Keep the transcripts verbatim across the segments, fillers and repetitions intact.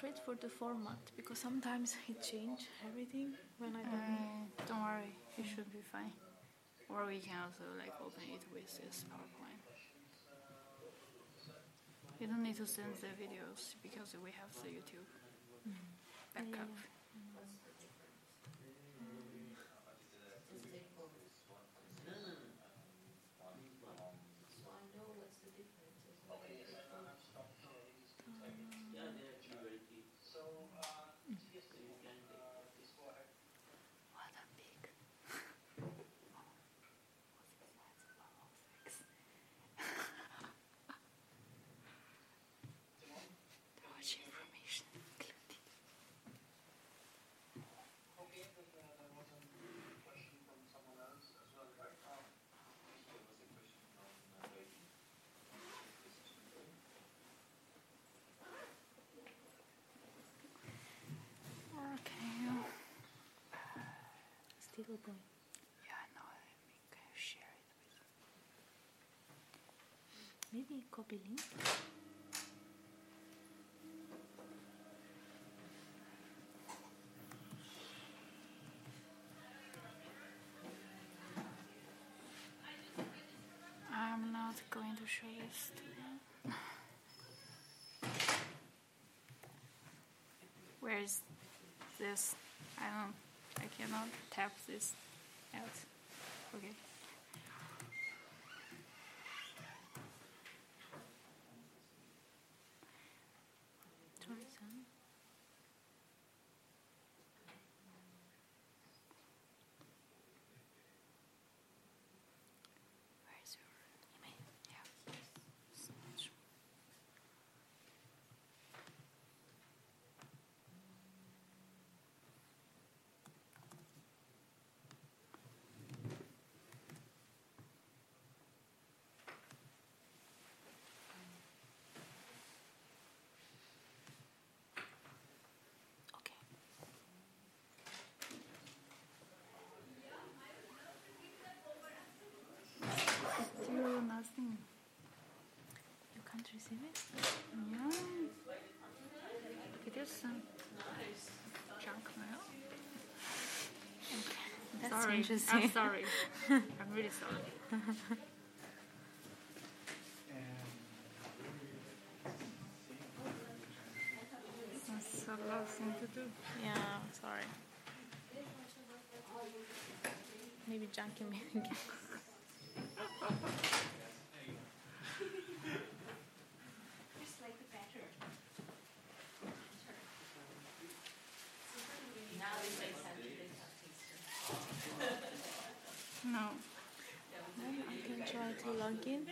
afraid for the format because sometimes it change everything when I don't know. Uh, don't worry, it should be fine. Or we can also like open it with this PowerPoint. You don't need to send the videos because we have the YouTube backup. Yeah, yeah. What a big. Too much information included. Okay. Still going. Yeah, no, we can share it with. Maybe copy link. I'm not going to show this to you. Where is this? I don't. I cannot tap this out. Okay. Tourism. Where is your email? Yeah. So much. Okay. Still nothing. You can't receive it? Yeah. It is some junk mail. That's Sorry. interesting. I'm sorry. I'm really sorry. That's a lot of thing to do. Yeah, sorry. Maybe junkie mail again. No. Then I can try to log in.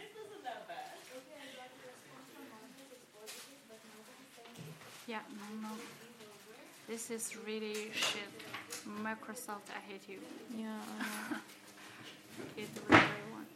Yeah, no, no. This is really shit. Microsoft, I hate you. Yeah, I know. Hate everyone.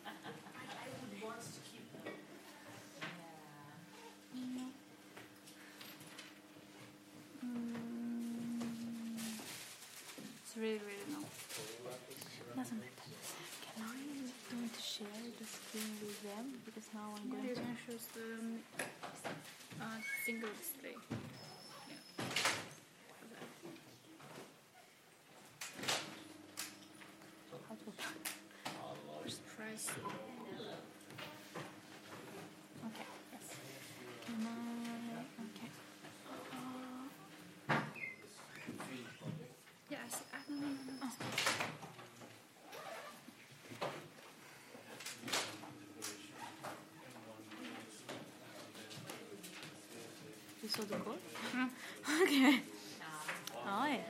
Mm, it's really, really no. Doesn't matter. Can I going to share the screen with them? Because now I'm Yeah, going you to. can choose the um, uh, single display. Yeah. How to open? Just press. Okay, yes. No, okay. Uh, Yes. Uh, no, no, no, no. oh. You saw the code? Mm. Okay. Oh, yeah.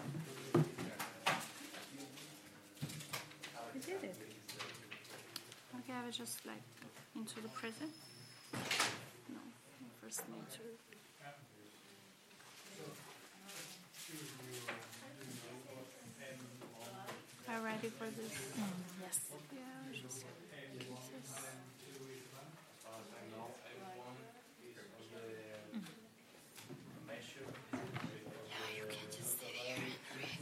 You did it. Okay, I will just like into the present. No, I first need to. Are you ready for this? Mm, yes. Yeah, I will just kisses. Yeah, you can just sit here and read.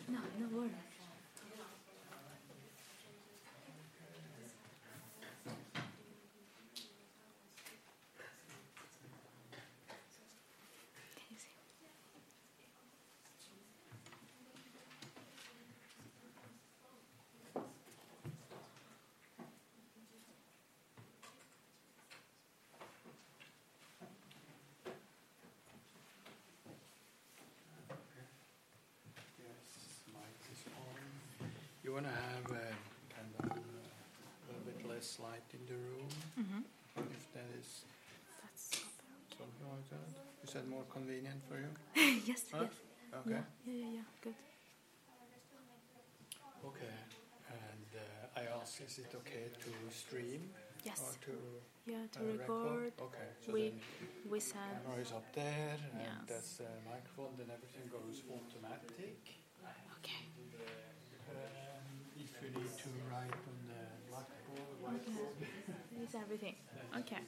No, no worries. You want to have uh, kind of uh, a little bit less light in the room, Mm-hmm. if that is That's so something like that. Is that more convenient for you? yes, Huh? yes. Okay. Yeah, yeah, yeah, yeah. Good. Okay. And uh, I asked, is it okay to stream Yes. or to Yeah, to uh, record. Okay. So We then we send. camera is up there, and Yes. that's the microphone. Then everything goes automatic. Okay. Um, if you need to write on the blackboard, whiteboard. It's everything. Okay.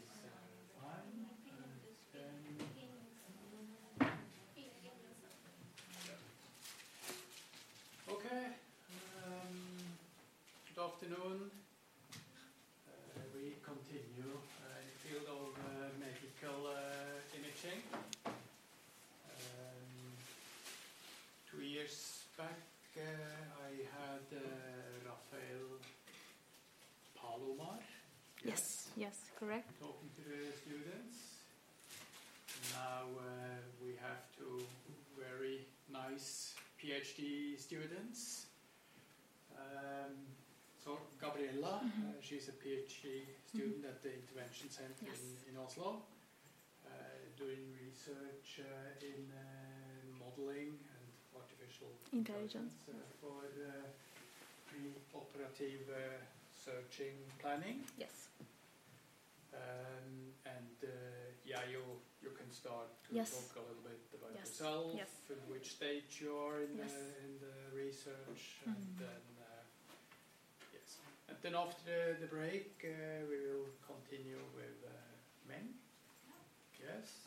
Okay. Um, good afternoon. Uh, we continue uh, in the field of uh, medical uh, imaging. Um, two years back, uh, I had uh, Rafael Palomar. Yes. Yes. Correct. Talking to the students. Now uh, we have two very nice PhD students. Um, so Gabriella, Mhm. uh, she's a PhD student at the Intervention Center Yes. in, in Oslo, uh, doing research uh, in uh, modeling and artificial Intelligence. uh, for uh, pre-operative uh, searching planning. Yes. Um, and uh, yeah, you you can start to Yes. talk a little bit about Yes. yourself, Yes. in which stage you are in, Yes. the, in the research, and Mhm. then uh, yes, and then after the, the break, uh, we will continue with uh, men. Yes.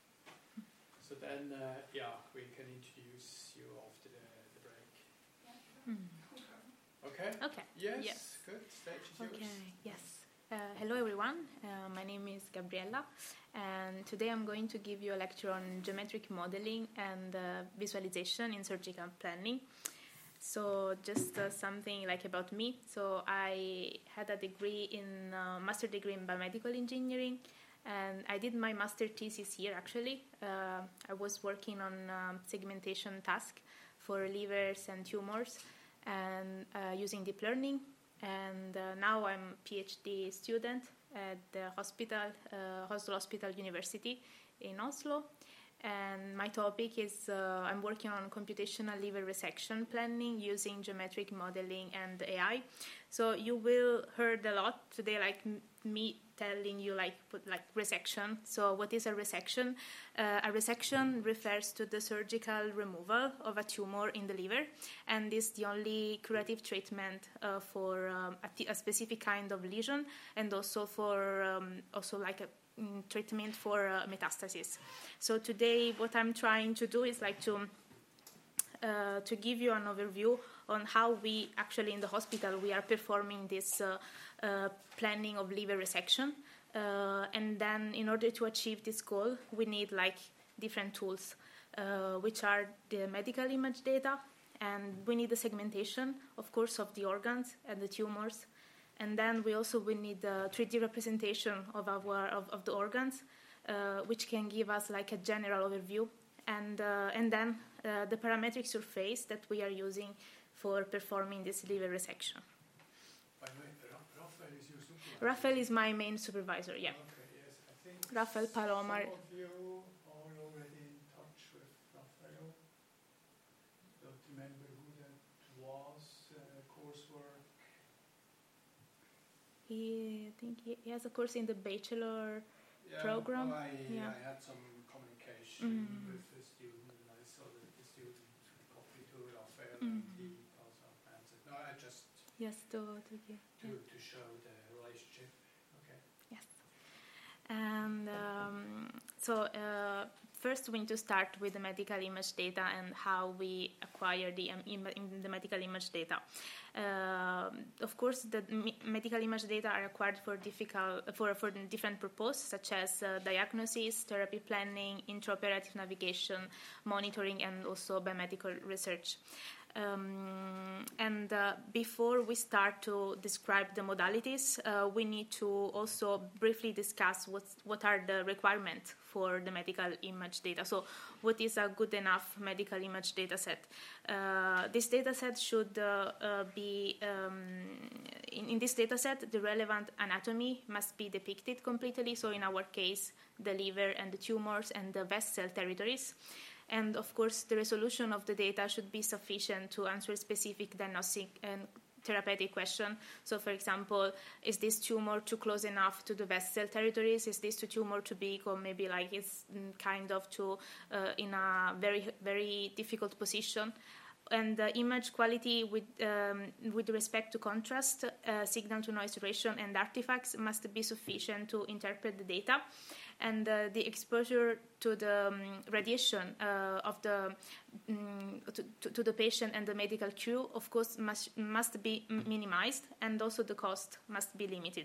So then, uh, yeah, we can introduce you after the, the break. Mm. Okay. Okay. Yes. Yes. Good. Stage is yours. Okay. Yes. Uh, hello everyone, uh, my name is Gabriella, and today I'm going to give you a lecture on geometric modeling and uh, visualization in surgical planning. So just uh, something like about me. So I had a degree in uh, master degree in biomedical engineering, and I did my master thesis here actually. Uh, I was working on um, segmentation task for livers and tumors, and uh, using deep learning. And uh, now I'm a PhD student at the hospital, uh, Oslo Hospital University in Oslo. And my topic is uh, I'm working on computational liver resection planning using geometric modeling and A I. So you will heard a lot today, like m- me telling you like put, like resection. So what is a resection? Uh, a resection refers to the surgical removal of a tumor in the liver, and is the only curative treatment uh, for um, a, t- a specific kind of lesion, and also for um, also like a mm, treatment for uh, metastasis. So today, what I'm trying to do is like to uh, to give you an overview on how we actually in the hospital we are performing this uh, uh, planning of liver resection, uh, and then in order to achieve this goal, we need like different tools, uh, which are the medical image data, and we need the segmentation, of course, of the organs and the tumors, and then we also we need the three D representation of our of, of the organs, uh, which can give us like a general overview, and uh, and then uh, the parametric surface that we are using for performing this liver resection. By the way, Ra- Rafael is your supervisor. Rafael is my main supervisor, yeah. Okay, yes, I think Rafael Palomar. some of you are already in touch with Rafael. Don't remember who that was, uh, coursework. He, I think he, he has a course in the bachelor. Yeah, Program? well, I, Yeah. I had some communication Mm. with the student, and I saw that the student copied to Rafael, and Mm. he also answered. No, I just Yes, to, to give. to, Yeah. to show the relationship. Okay. Yes. And um, so uh, first we need to start with the medical image data and how we acquire the, um, im- the medical image data. Uh, of course, the m- medical image data are acquired for difficult for for different purposes, such as uh, diagnosis, therapy planning, intraoperative navigation, monitoring, and also biomedical research. Um, and uh, before we start to describe the modalities, uh, we need to also briefly discuss what what are the requirements for the medical image data. So, what is a good enough medical image data set? Uh, this data set should uh, uh, be um, in, in this data set, the relevant anatomy must be depicted completely. So, in our case, the liver and the tumors and the vessel territories. And of course, the resolution of the data should be sufficient to answer specific diagnostic and therapeutic question. So, for example, is this tumor too close enough to the vessel territories? Is this tumor too big, or maybe like it's kind of too uh, in a very very difficult position? And the image quality with um, with respect to contrast, uh, signal to noise ratio, and artifacts must be sufficient to interpret the data. And uh, the exposure to the um, radiation uh, of the um, to, to, to the patient and the medical crew, of course, must must be minimized, and also the cost must be limited.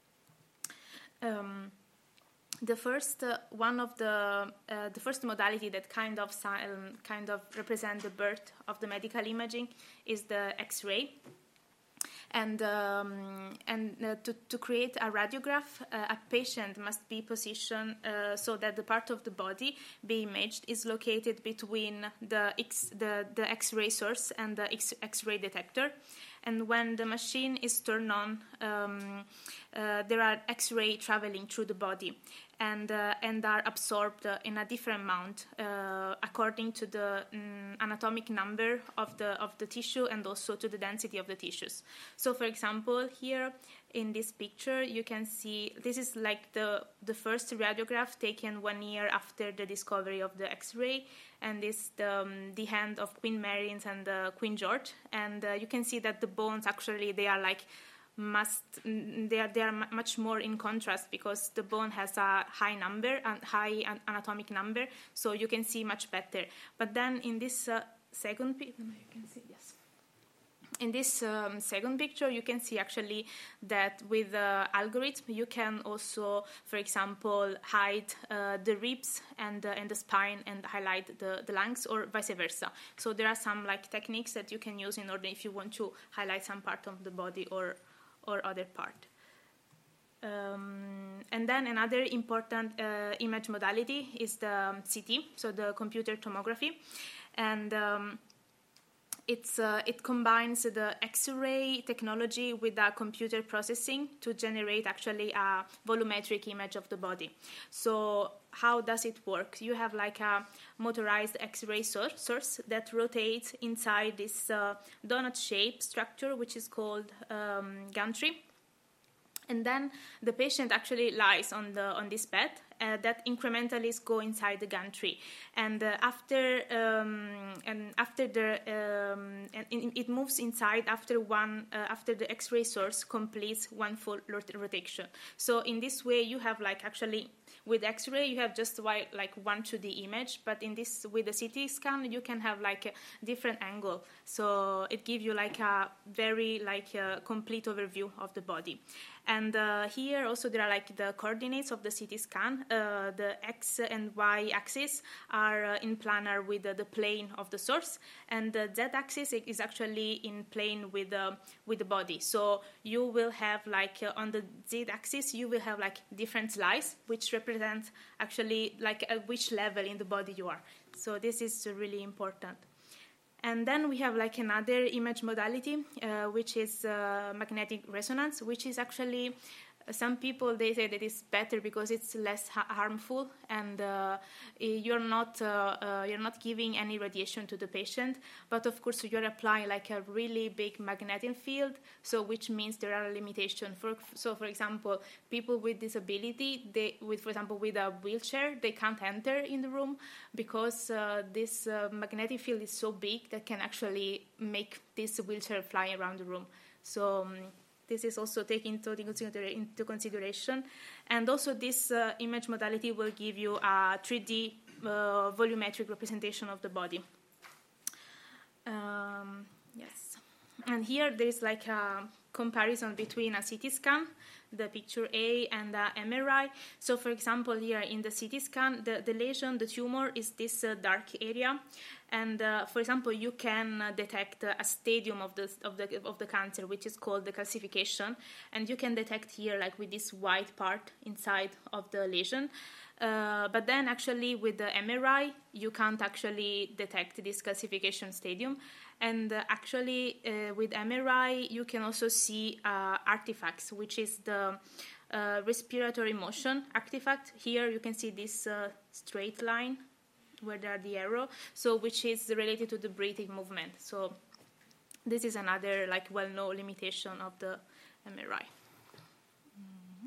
Um, the first uh, one of the uh, the first modality that kind of um, kind of represent the birth of the medical imaging is the X-ray. And um, and uh, to, to create a radiograph, uh, a patient must be positioned uh, so that the part of the body being imaged is located between the X, the, the X-ray source and the X, X-ray detector. And when the machine is turned on, um, uh, there are X-ray traveling through the body, and uh, and are absorbed uh, in a different amount uh, according to the um, anatomic number of the of the tissue, and also to the density of the tissues. So, for example, here in this picture, you can see this is like the the first radiograph taken one year after the discovery of the X-ray, and this the um, the hand of Queen Mary and uh, Queen George, and uh, you can see that the bones actually they are like must they are they are much more in contrast, because the bone has a high number and high anatomic number, so you can see much better. But then in this uh, second picture, you can see yes. In this um, second picture, you can see actually that with the algorithm, you can also, for example, hide uh, the ribs and, uh, and the spine and highlight the, the lungs, or vice versa. So there are some like techniques that you can use in order if you want to highlight some part of the body or or other part. Um, and then another important uh, image modality is the C T, so the computer tomography. And um, It's, uh, it combines the X-ray technology with the computer processing to generate actually a volumetric image of the body. So how does it work? You have like a motorized X-ray source, source that rotates inside this uh, donut-shaped structure, which is called um, gantry. And then the patient actually lies on the on this bed uh, that incrementally go inside the gantry, and uh, after um, and after the um, and it moves inside after one uh, after the X-ray source completes one full rot- rotation. So in this way, you have like actually with X-ray you have just like one two D image, but in this with the C T scan you can have like a different angle. So it gives you like a very like a complete overview of the body. And uh, here also there are like the coordinates of the C T scan. Uh, the X and Y axis are uh, in planar with uh, the plane of the source, and the Z axis is actually in plane with uh, with the body. So you will have like uh, on the Z axis you will have like different slices which represent actually like at which level in the body you are. So this is really important. And then we have like another image modality, uh, which is uh, magnetic resonance, which is actually, uh, some people, they say that it's better because it's less ha- harmful, and uh, you're not uh, uh, you're not giving any radiation to the patient. But of course, you're applying like a really big magnetic field, so which means there are limitations. For so, for example, people with disability, they with for example with a wheelchair, they can't enter in the room because uh, this uh, magnetic field is so big that can actually make this wheelchair fly around the room. So. Um, This is also taken into, into consideration. And also this uh, image modality will give you a three D uh, volumetric representation of the body. Um, yes. And here there is like a comparison between a C T scan, the picture A, and the M R I. So, for example, here in the C T scan, the, the lesion, the tumor, is this uh, dark area. And, uh, for example, you can uh, detect uh, a stadium of the, of, the, of the cancer, which is called the calcification. And you can detect here, like, with this white part inside of the lesion. Uh, but then, actually, with the M R I, you can't actually detect this calcification stadium. And uh, actually, uh, with M R I, you can also see uh, artifacts, which is the uh, respiratory motion artifact. Here, you can see this uh, straight line where there are the arrow, so which is related to the breathing movement. So this is another like well-known limitation of the M R I. Mm-hmm.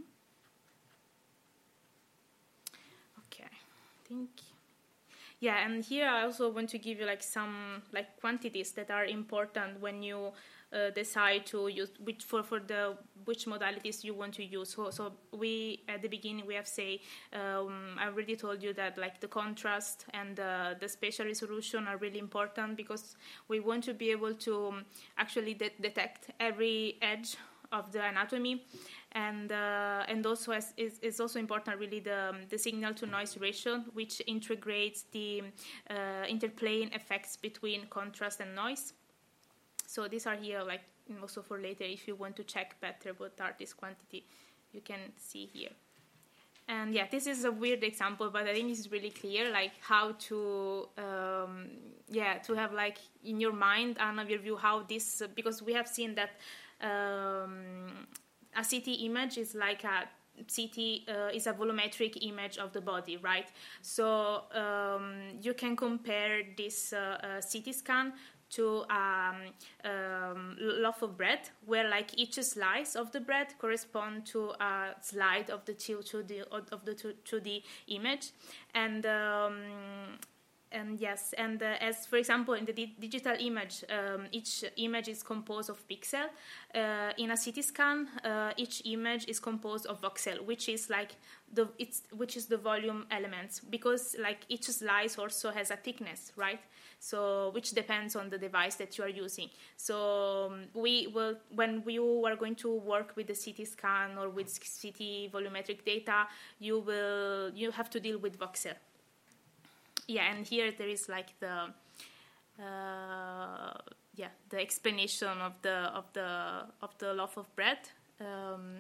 Okay, I think. Yeah, and here I also want to give you like some like quantities that are important when you uh, decide to use which for for the which modalities you want to use. So, so we at the beginning we have say um, I already told you that like the contrast and uh, the spatial resolution are really important because we want to be able to um, actually de- detect every edge of the anatomy, and uh, and also as is, is also important really the um, the signal to noise ratio, which integrates the uh, interplaying effects between contrast and noise. So these are here like also for later if you want to check better what are this quantity, you can see here. And yeah, this is a weird example, but I think it's really clear like how to um, yeah to have like in your mind and of your view how this, because we have seen that um, a C T image is like a C T uh, is a volumetric image of the body, right? So um, you can compare this uh, uh, C T scan to um, um, loaf of bread, where like each slice of the bread correspond to a slide of the two D of the two D image, and um, and yes, and uh, as for example in the di- digital image, um, each image is composed of pixel. Uh, in a C T scan, uh, each image is composed of voxel, which is like the it's which is the volume elements, because like each slice also has a thickness, right? So which depends on the device that you are using. So um, we will when you are going to work with the C T scan or with C T volumetric data, you will you have to deal with voxel. Yeah, and here there is like the uh, yeah the explanation of the of the of the loaf of bread. Um,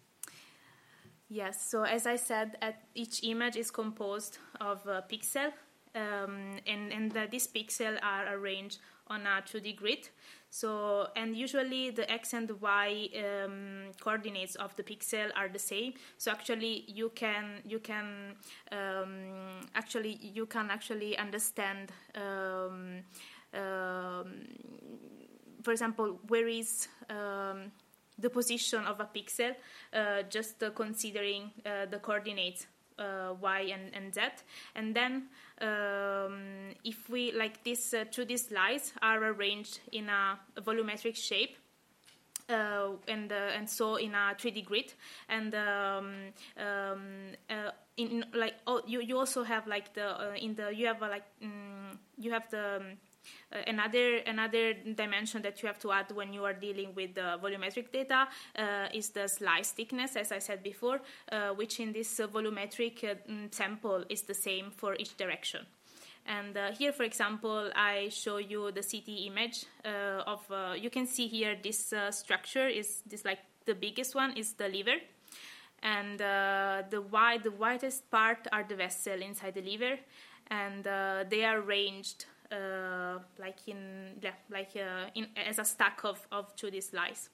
yes, so as I said, at each image is composed of a pixel, um, and and the, these pixels are arranged on a two D grid. So, and usually the X and the Y um, coordinates of the pixel are the same. So actually you can you can um, actually you can actually understand um, um, for example where is um, the position of a pixel, uh, just uh, considering uh, the coordinates uh, Y and, and Z, and then um, if we like this uh, two D slides are arranged in a, a volumetric shape, uh, and uh, and so in a three D grid, and um, um, uh, in, in like oh, you you also have like the uh, in the you have a, like um, you have the um, Uh, another another dimension that you have to add when you are dealing with the volumetric data uh, is the slice thickness, as I said before, uh, which in this uh, volumetric uh, sample is the same for each direction. And uh, here, for example, I show you the C T image uh, of. Uh, you can see here this uh, structure is this like the biggest one is the liver, and uh, the white the whitest part are the vessel inside the liver, and uh, they are arranged. Uh, like in yeah, like uh, in as a stack of of two D slices.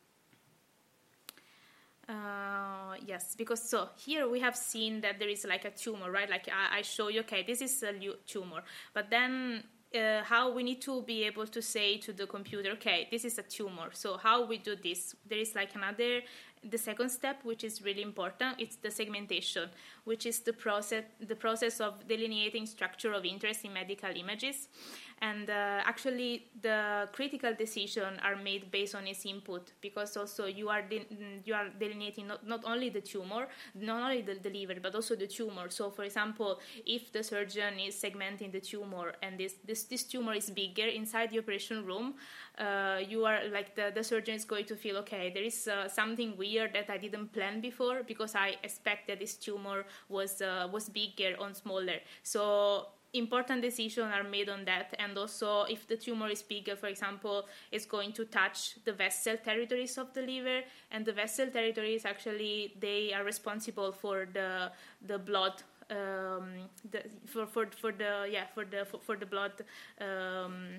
Uh, yes, because so here we have seen that there is like a tumor, right? Like I, I show you, okay, this is a tumor, but then uh, how we need to be able to say to the computer, okay, this is a tumor. So how we do this? There is like another. The second step, which is really important, it's the segmentation, which is the process the process of delineating structure of interest in medical images. And uh, actually, the critical decisions are made based on its input, because also you are de- you are delineating not, not only the tumor, not only the, the liver, but also the tumor. So, for example, if the surgeon is segmenting the tumor and this this, this tumor is bigger inside the operation room, uh, you are like the, the surgeon is going to feel, okay, there is uh, something weird that I didn't plan before, because I expected this tumor was uh, was bigger or smaller. So important decisions are made on that. And also, if the tumor is bigger, for example, it's going to touch the vessel territories of the liver, and the vessel territories actually, they are responsible for the the blood um, the, for, for for the yeah for the for, for the blood um,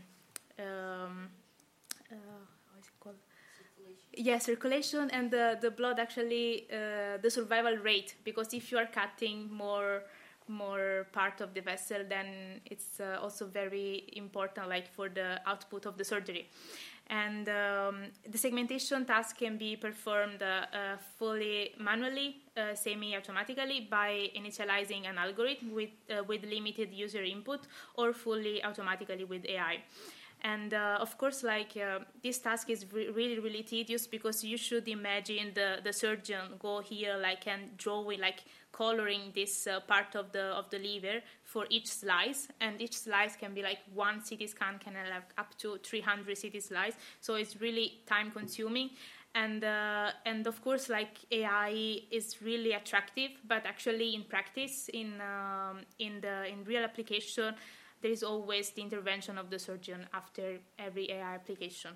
um, uh, how is it called? Yeah, circulation, and the, the blood actually uh, the survival rate, because if you are cutting more more part of the vessel, then it's uh, also very important, like for the output of the surgery. And um, the segmentation task can be performed uh, uh, fully manually, uh, semi-automatically, by initializing an algorithm with uh, with limited user input, or fully automatically with A I. And uh, of course, like uh, this task is re- really, really tedious, because you should imagine the, the surgeon go here, like, and drawing, like, coloring this uh, part of the of the liver for each slice, and each slice can be like one C T scan can have up to three hundred C T slices. So it's really time consuming. And uh, and of course, like, A I is really attractive, but actually in practice, in um, in the in real application, there is always the intervention of the surgeon after every A I application.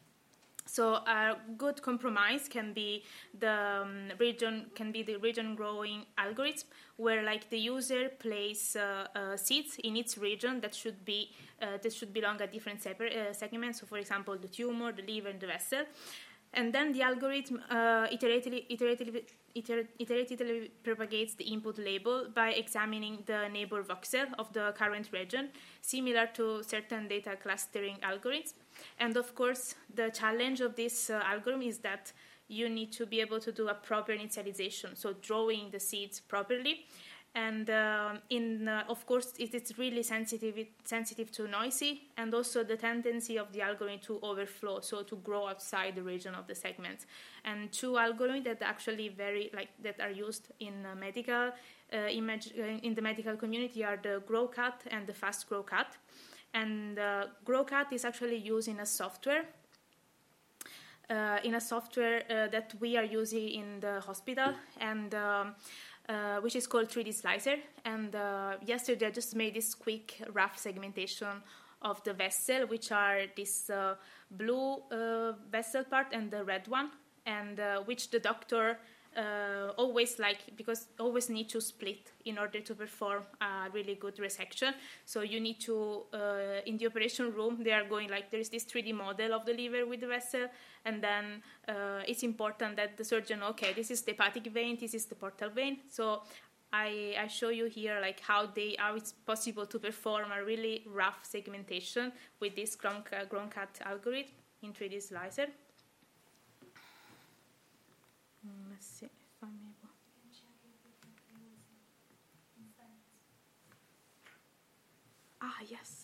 So a good compromise can be the um, region can be the region growing algorithm, where, like, the user place uh, uh, seeds in its region that should be uh, that should belong at different separate uh, segments. So, for example, the tumor, the liver, and the vessel. And then the algorithm uh, iteratively, iteratively, iter- iteratively propagates the input label by examining the neighbor voxel of the current region, similar to certain data clustering algorithms. And of course, the challenge of this uh, algorithm is that you need to be able to do a proper initialization, so drawing the seeds properly. And uh, in uh, of course, it is really sensitive sensitive to noisy, and also the tendency of the algorithm to overflow, so to grow outside the region of the segments. And two algorithms that actually very like that are used in uh, medical uh, image uh, in the medical community are the GrowCut and the FastGrowCut. And uh, GrowCut is actually used in a software. Uh, in a software uh, that we are using in the hospital, and um, Uh, which is called three D Slicer. And uh, yesterday I just made this quick rough segmentation of the vessel, which are this uh, blue uh, vessel part and the red one, and uh, which the doctor uh, always like, because always need to split in order to perform a really good resection. So you need to, uh, in the operation room, they are going like, there is this three D model of the liver with the vessel, and then uh, it's important that the surgeon, okay, this is the hepatic vein, this is the portal vein. So I, I show you here like how they how it's possible to perform a really rough segmentation with this GrowCut algorithm in three D Slicer. Mm, let's see if I'm able. Ah, yes.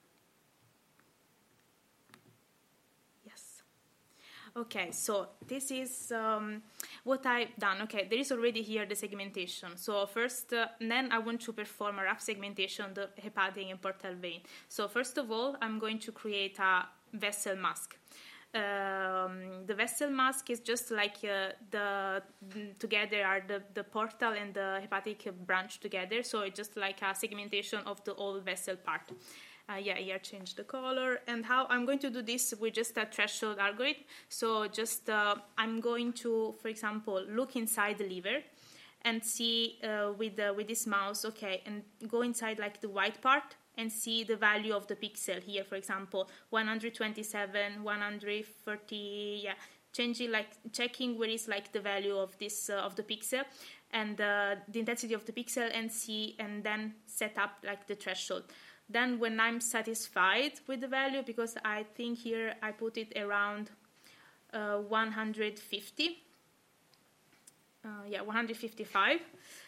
Yes. Okay, so this is um, what I've done. Okay, there is already here the segmentation. So first, uh, then I want to perform a rough segmentation of the hepatic and portal vein. So first of all, I'm going to create a vessel mask. Um, the vessel mask is just like uh, the together are the, the portal and the hepatic branch together. So it's just like a segmentation of the whole vessel part. Uh, yeah, here change the color. And how I'm going to do this with just a threshold algorithm. So just uh, I'm going to, for example, look inside the liver and see uh, with the, with this mouse, okay, and go inside like the white part and see the value of the pixel here, for example, one hundred twenty-seven, one hundred thirty, yeah, changing like checking where is like the value of this uh, of the pixel and uh, the intensity of the pixel, and see and then set up like the threshold. Then when I'm satisfied with the value, because I think here I put it around uh, one hundred fifty, uh, yeah, one hundred fifty-five.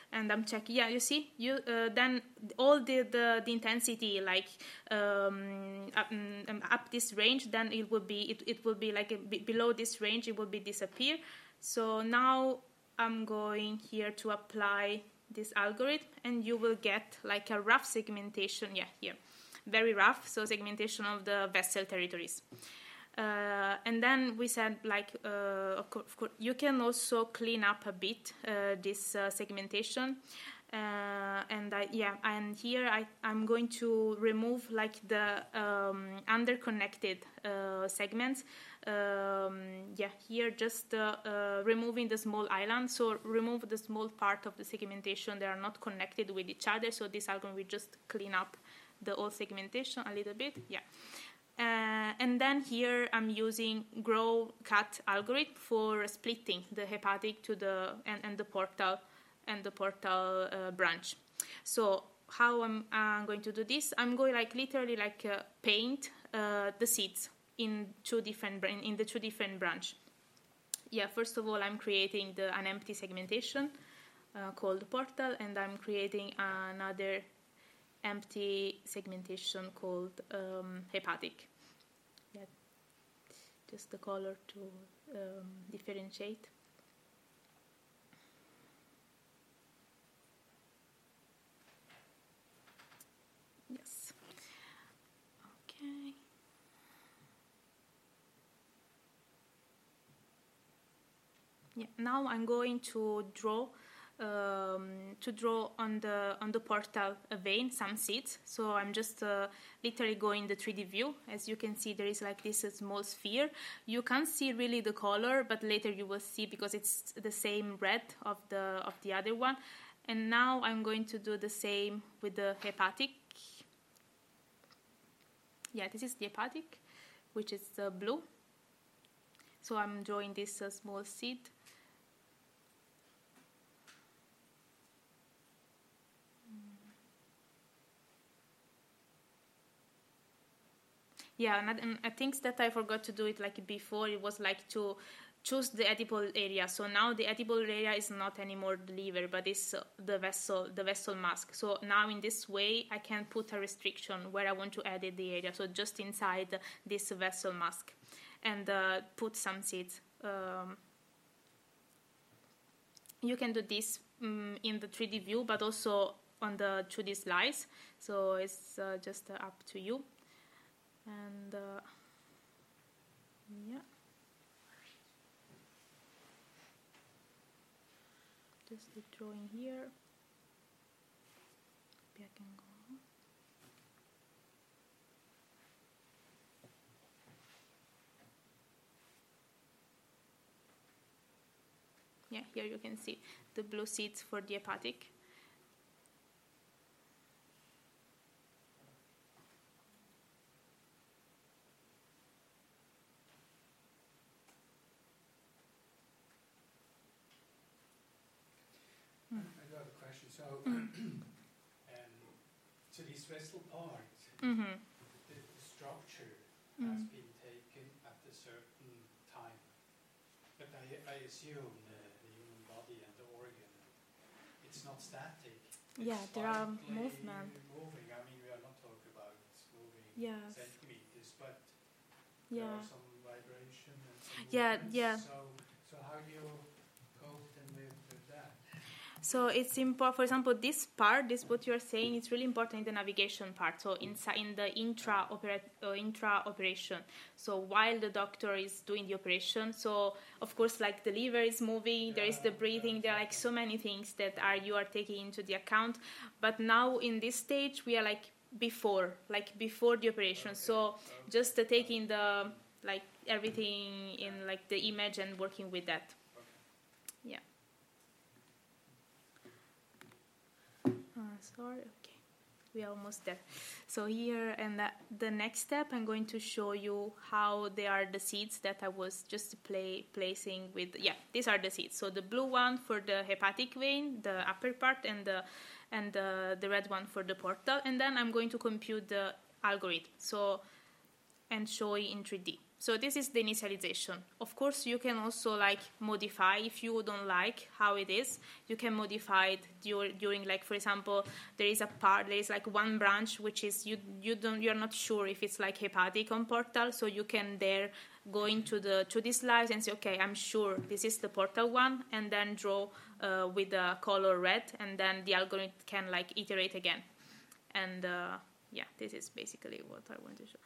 and I'm checking. Yeah, you see, you uh, then all the, the the intensity like um, up, um, up this range, then it will be it, it will be like a, below this range, it will be disappear. So now I'm going here to apply this algorithm, and you will get like a rough segmentation. Yeah, here, very rough. So segmentation of the vessel territories. Uh, and then we said, like, uh, of course, of course, you can also clean up a bit uh, this uh, segmentation. Uh, and I, yeah, and here I, I'm going to remove like the um, underconnected uh, segments. Um, yeah, here just uh, uh, removing the small island. So remove the small part of the segmentation. They are not connected with each other. So this algorithm will just clean up the whole segmentation a little bit. Yeah. Uh, and then here I'm using grow cut algorithm for splitting the hepatic to the and, and the portal and the portal uh, branch. So how I'm uh, going to do this? I'm going like literally like uh, paint uh, the seeds in two different in the two different branch. Yeah, first of all I'm creating the an empty segmentation uh, called portal, and I'm creating another empty segmentation called um, hepatic. Yeah, just the color to um, differentiate. Yes. Okay. Yeah. Now I'm going to draw. Um, to draw on the on the portal vein some seeds. So I'm just uh, literally going the three D view. As you can see, there is like this uh, small sphere. You can't see really the color, but later you will see because it's the same red of the of the other one. And now I'm going to do the same with the hepatic. Yeah, this is the hepatic, which is uh, blue. So I'm drawing this uh, small seed. Yeah, and I, and I think that I forgot to do it like before. It was like to choose the edible area. So now the edible area is not anymore the liver, but it's uh, the vessel, the vessel mask. So now in this way, I can put a restriction where I want to edit the area. So just inside this vessel mask, and uh, put some seeds. Um, you can do this um, in the three D view, but also on the two D slice. So it's uh, just uh, up to you. And uh, yeah, just the drawing here. Maybe I can go. Yeah, here you can see the blue seeds for the hepatic. So, mm. um, so this vessel part, mm-hmm. the, the structure mm. has been taken at a certain time. But I, I assume the, the human body and the organ, it's not static. It's yeah, there are movement. Moving. I mean, we are not talking about moving yes. centimeters, but yeah. there are some vibration and some yeah, movements. yeah. So, so how do you cope then with, with that? So it's important, for example, this part, this what you're saying, it's really important in the navigation part. So inside in the intra uh, intra operation. So while the doctor is doing the operation, so of course, like the liver is moving, yeah, there is the breathing, there are like so many things that are you are taking into the account. But now in this stage, we are like before, like before the operation. Okay. So okay. just uh, taking the like everything in like the image and working with that. Okay. Yeah. Sorry, okay, we are almost there. So here, and that, the next step, I'm going to show you how they are the seeds that I was just play, placing with. Yeah, these are the seeds. So the blue one for the hepatic vein, the upper part, and the and the, the red one for the portal. And then I'm going to compute the algorithm. So and show it in three D. So this is the initialization. Of course, you can also like modify if you don't like how it is. You can modify it during, during like, for example, there is a part, there is like one branch which is you you don't you're not sure if it's like hepatic on portal. So you can there go into the to this slice and say, okay, I'm sure this is the portal one, and then draw uh, with the color red, and then the algorithm can like iterate again. And uh, yeah, this is basically what I want to show.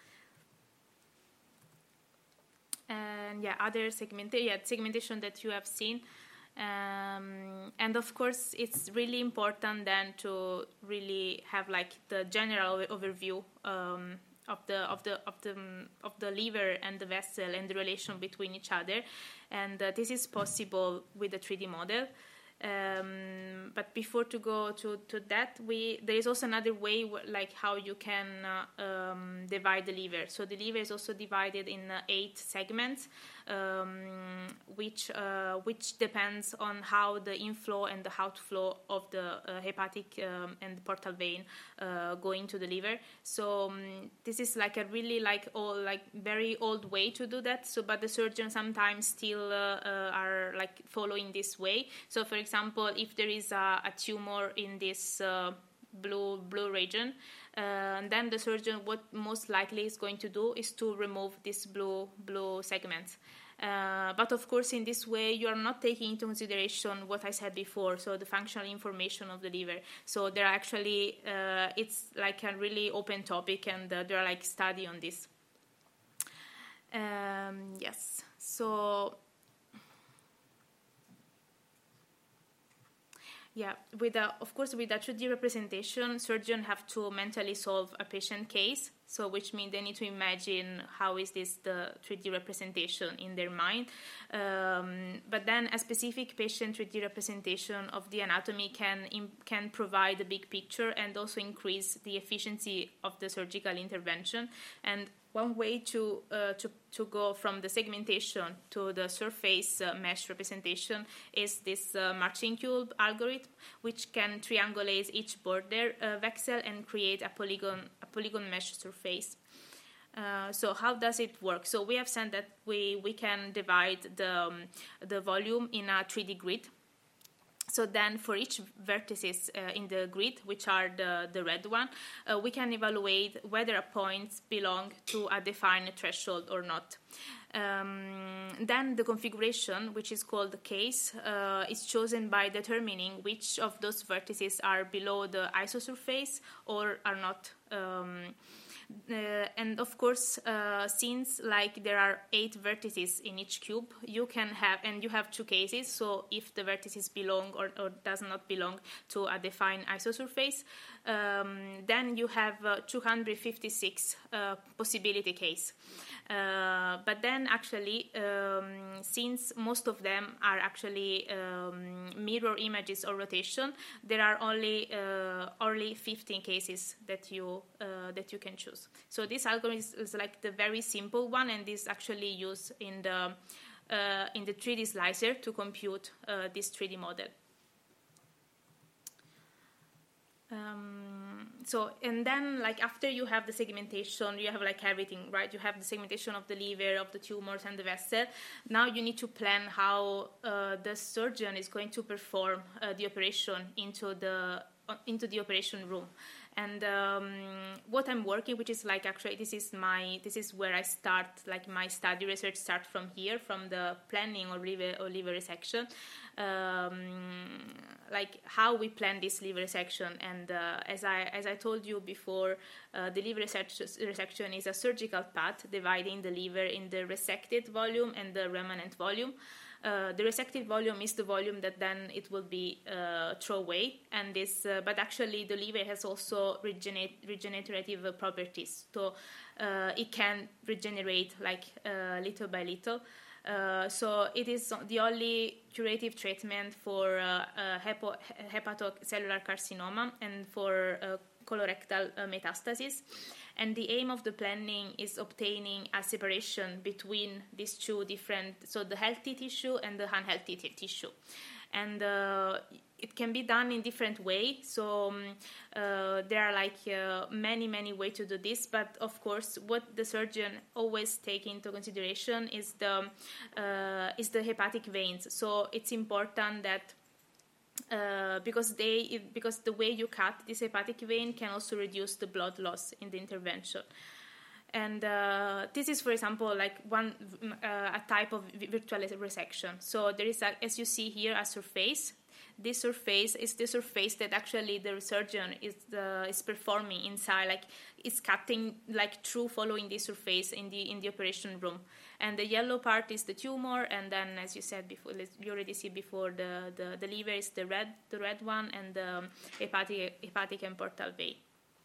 And yeah, other segmentation, yeah, segmentation that you have seen. Um, and of course, it's really important then to really have like the general overview um, of the of the of the of the liver and the vessel and the relation between each other. And uh, this is possible with a three D model. Um, but before to go to, to that, we there is also another way, like how you can uh, um, divide the liver. So the liver is also divided in uh, eight segments, um, which uh, which depends on how the inflow and the outflow of the uh, hepatic um, and the portal vein uh, go into the liver. So um, this is like a really like old, like very old way to do that. So, but the surgeons sometimes still uh, uh, are like following this way. So, for example. example, if there is a, a tumor in this uh, blue blue region, uh, then the surgeon what most likely is going to do is to remove this blue blue segment. Uh, but of course, in this way, you are not taking into consideration what I said before, so the functional information of the liver. So there are actually, uh, it's like a really open topic, and uh, there are like study on this. Um, yes, so. Yeah, with a, of course, with a two D representation, surgeons have to mentally solve a patient case. So, which means they need to imagine how is this the three D representation in their mind. Um, but then a specific patient three D representation of the anatomy can can provide a big picture and also increase the efficiency of the surgical intervention. And one way to uh, to to go from the segmentation to the surface uh, mesh representation is this uh, marching cube algorithm, which can triangulate each border uh, vexel and create a polygon a polygon mesh surface. Uh, so how does it work? So we have said that we we can divide the um, the volume in a three D grid. So then for each vertices uh, in the grid, which are the, the red one, uh, we can evaluate whether a point belongs to a defined threshold or not. Um, then the configuration, which is called the case, uh, is chosen by determining which of those vertices are below the isosurface or are not. Um, Uh, and of course, uh, since like there are eight vertices in each cube, you can have, and you have two cases. So if the vertices belong or, or does not belong to a defined isosurface, um, then you have uh, two hundred fifty-six uh, possibility case. Uh, but then actually, um, since most of them are actually um, mirror images or rotation, there are only uh, only fifteen cases that you uh, that you can choose. So this algorithm is, is like the very simple one, and is actually used in the uh, in the three D slicer to compute uh, this three D model. Um, so, and then like after you have the segmentation, you have like everything, right? You have the segmentation of the liver, of the tumors and the vessel. Now you need to plan how uh, the surgeon is going to perform uh, the operation into the uh, into the operation room. And um, what I'm working, which is like actually this is my this is where I start, like my study research start from here, from the planning or liver or liver resection, um, like how we plan this liver resection. And uh, as I as I told you before, uh, the liver resection is a surgical path dividing the liver in the resected volume and the remanent volume. Uh, the resected volume is the volume that then it will be uh, thrown away, and this. Uh, but actually, the liver has also regenerate, regenerative properties, so uh, it can regenerate like uh, little by little. Uh, so it is the only curative treatment for uh, uh, hepo- hepatocellular carcinoma and for uh, colorectal uh, metastasis. And the aim of the planning is obtaining a separation between these two different, so the healthy tissue and the unhealthy t- tissue. and uh, it can be done in different ways. So um, uh, there are like uh, many, many ways to do this. But of course, what the surgeon always take into consideration is the uh, is the hepatic veins. So it's important that uh, because they because the way you cut this hepatic vein can also reduce the blood loss in the intervention. And uh, this is, for example, like one uh, a type of virtual resection. So there is, a, as you see here, a surface. This surface is the surface that actually the surgeon is uh, is performing inside, like is cutting like through following this surface in the in the operation room. And the yellow part is the tumor, and then, as you said before, you already see before, the the, the liver is the red the red one, and the hepatic hepatic and portal vein.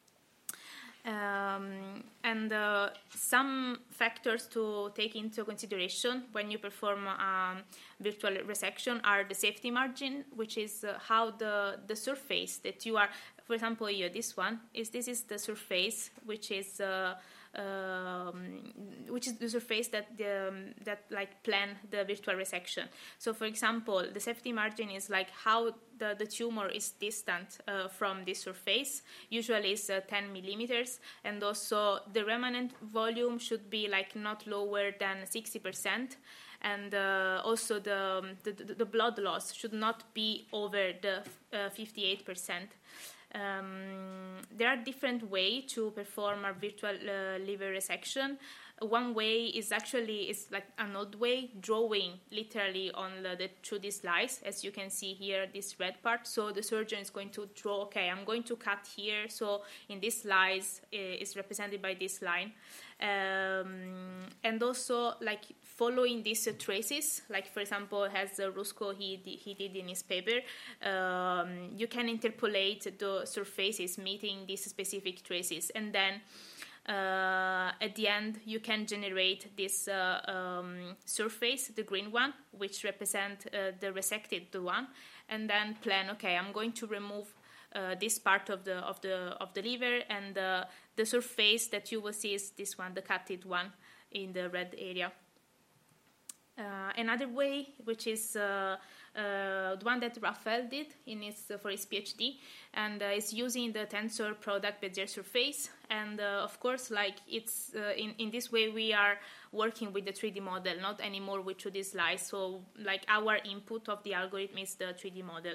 Um, and uh, some factors to take into consideration when you perform um, virtual resection are the safety margin, which is uh, how the, the surface that you are, for example, here, this one, is this is the surface, which is uh, um, which is the surface that the, um, that like plan the virtual resection. So, for example, the safety margin is like how the, the tumor is distant uh, from this surface. Usually it's uh, ten millimeters, and also the remnant volume should be like not lower than sixty percent. And uh, also the, the the blood loss should not be over the uh, fifty-eight percent. Um, there are different ways to perform a virtual uh, liver resection. One way is actually is like an old way, drawing literally on the, the through this slice, as you can see here, this red part. So the surgeon is going to draw. Okay, I'm going to cut here. So in this slice uh, is represented by this line, um, and also like following these uh, traces. Like for example, as uh, Rusco he he did in his paper, um, you can interpolate the surfaces meeting these specific traces, and then. Uh, at the end, you can generate this uh, um, surface, the green one, which represent uh, the resected one, and then plan. Okay, I'm going to remove uh, this part of the of the of the liver, and uh, the surface that you will see is this one, the cutted one in the red area. Uh, another way, which is uh, uh, the one that Raphael did in his, uh, for his PhD, and uh, is using the tensor product Bezier surface. And uh, of course, like it's uh, in in this way we are working with the three D model, not anymore with two D slice. So like our input of the algorithm is the three D model.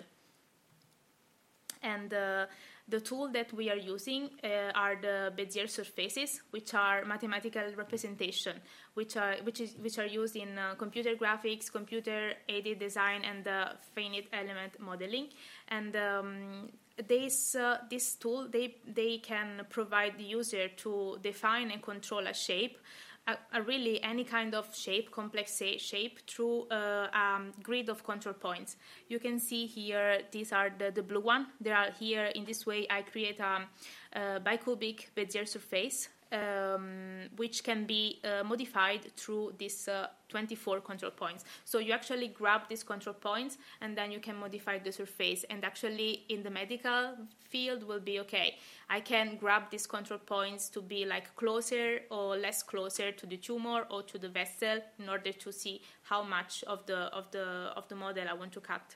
And uh, the tool that we are using uh, are the Bezier surfaces, which are mathematical representation, which are which is which are used in uh, computer graphics, computer-aided design, and uh, finite element modeling. And um, this uh, this tool they they can provide the user to define and control a shape. A, a really any kind of shape, complex shape, through a uh, um, grid of control points. You can see here, these are the, the blue one. They are here in this way. I create a, a bicubic Bezier surface, um, which can be uh, modified through these uh, twenty-four control points. So you actually grab these control points, and then you can modify the surface. And actually, in the medical field, will be okay. I can grab these control points to be like closer or less closer to the tumor or to the vessel in order to see how much of the of the of the model I want to cut.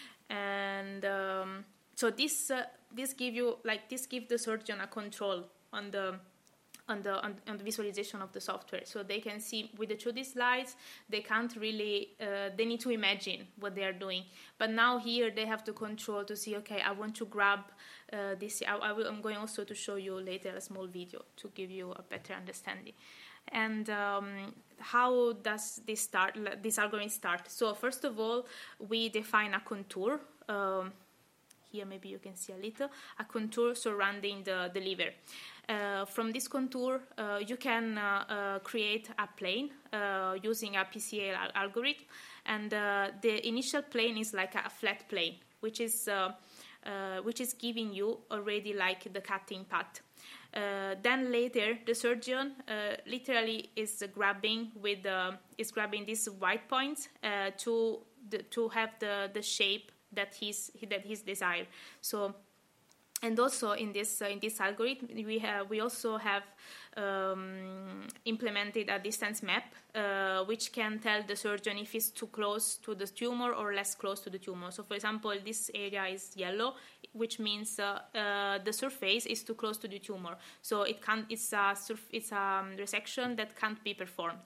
And um, so this uh, this give you like this give the surgeon a control on the on the on, on the visualization of the software, so they can see with the two D slides. They can't really uh, they need to imagine what they are doing, but now here they have to control to see, okay, I want to grab uh, this. I, I will, I'm going also to show you later a small video to give you a better understanding. And um, how does this start? This algorithm start? So first of all, we define a contour. Um, here maybe you can see a little a contour surrounding the, the liver. Uh, from this contour, uh, you can uh, uh, create a plane uh, using a P C A al algorithm, and uh, the initial plane is like a flat plane, which is uh, uh, which is giving you already like the cutting path. Uh, then later, the surgeon uh, literally is grabbing with uh, is grabbing these white points uh, to the, to have the the shape that he's that he's desired. So and also in this uh, in this algorithm, we have we also have um, implemented a distance map, uh, which can tell the surgeon if it's too close to the tumor or less close to the tumor. So, for example, this area is yellow, which means uh, uh, the surface is too close to the tumor. So it can it's a surf, it's a um, resection that can't be performed.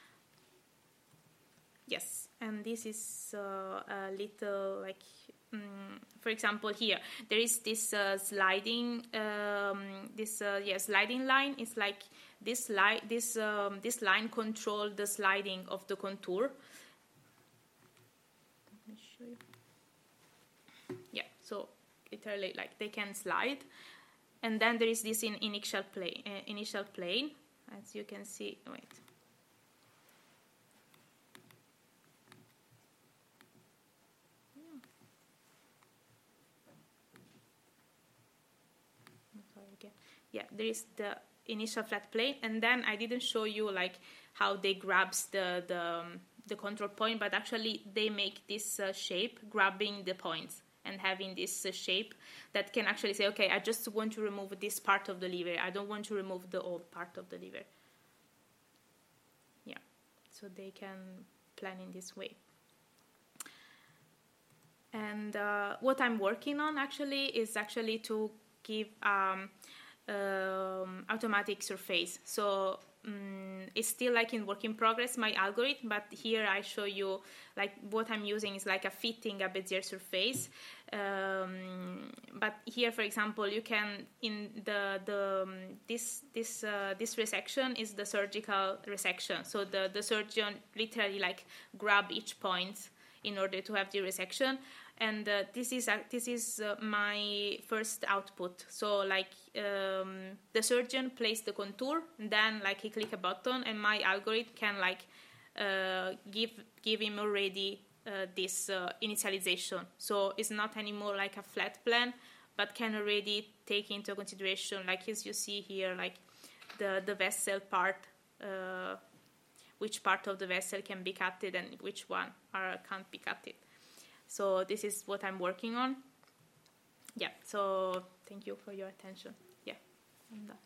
Yes, and this is uh, a little like. Um, for example, here there is this uh, sliding, um, this uh, yeah sliding line. It's like this line, this um, this line controls the sliding of the contour. Let me show you. Yeah, so literally like they can slide, and then there is this in initial plane. Uh, initial plane, as you can see. Wait. Yeah, there is the initial flat plane, and then I didn't show you like how they grabs the the, um, the control point, but actually they make this uh, shape, grabbing the points and having this uh, shape that can actually say, okay, I just want to remove this part of the liver. I don't want to remove the old part of the liver. Yeah, so they can plan in this way. And uh, what I'm working on actually is actually to give um, Um, automatic surface. So um, it's still like in work in progress, my algorithm, but here I show you like what I'm using is like a fitting a Bezier surface. Um, but here, for example, you can in the the um, this this uh, this resection is the surgical resection. So the the surgeon literally like grab each point in order to have the resection. And uh, this is uh, this is uh, my first output. So like um, the surgeon places the contour, and then like he click a button, and my algorithm can like uh, give give him already uh, this uh, initialization. So it's not anymore like a flat plan, but can already take into consideration, like as you see here, like the the vessel part, uh, which part of the vessel can be cutted and which one are, can't be cutted. So this is what I'm working on. Yeah, so thank you for your attention. Yeah, I'm done.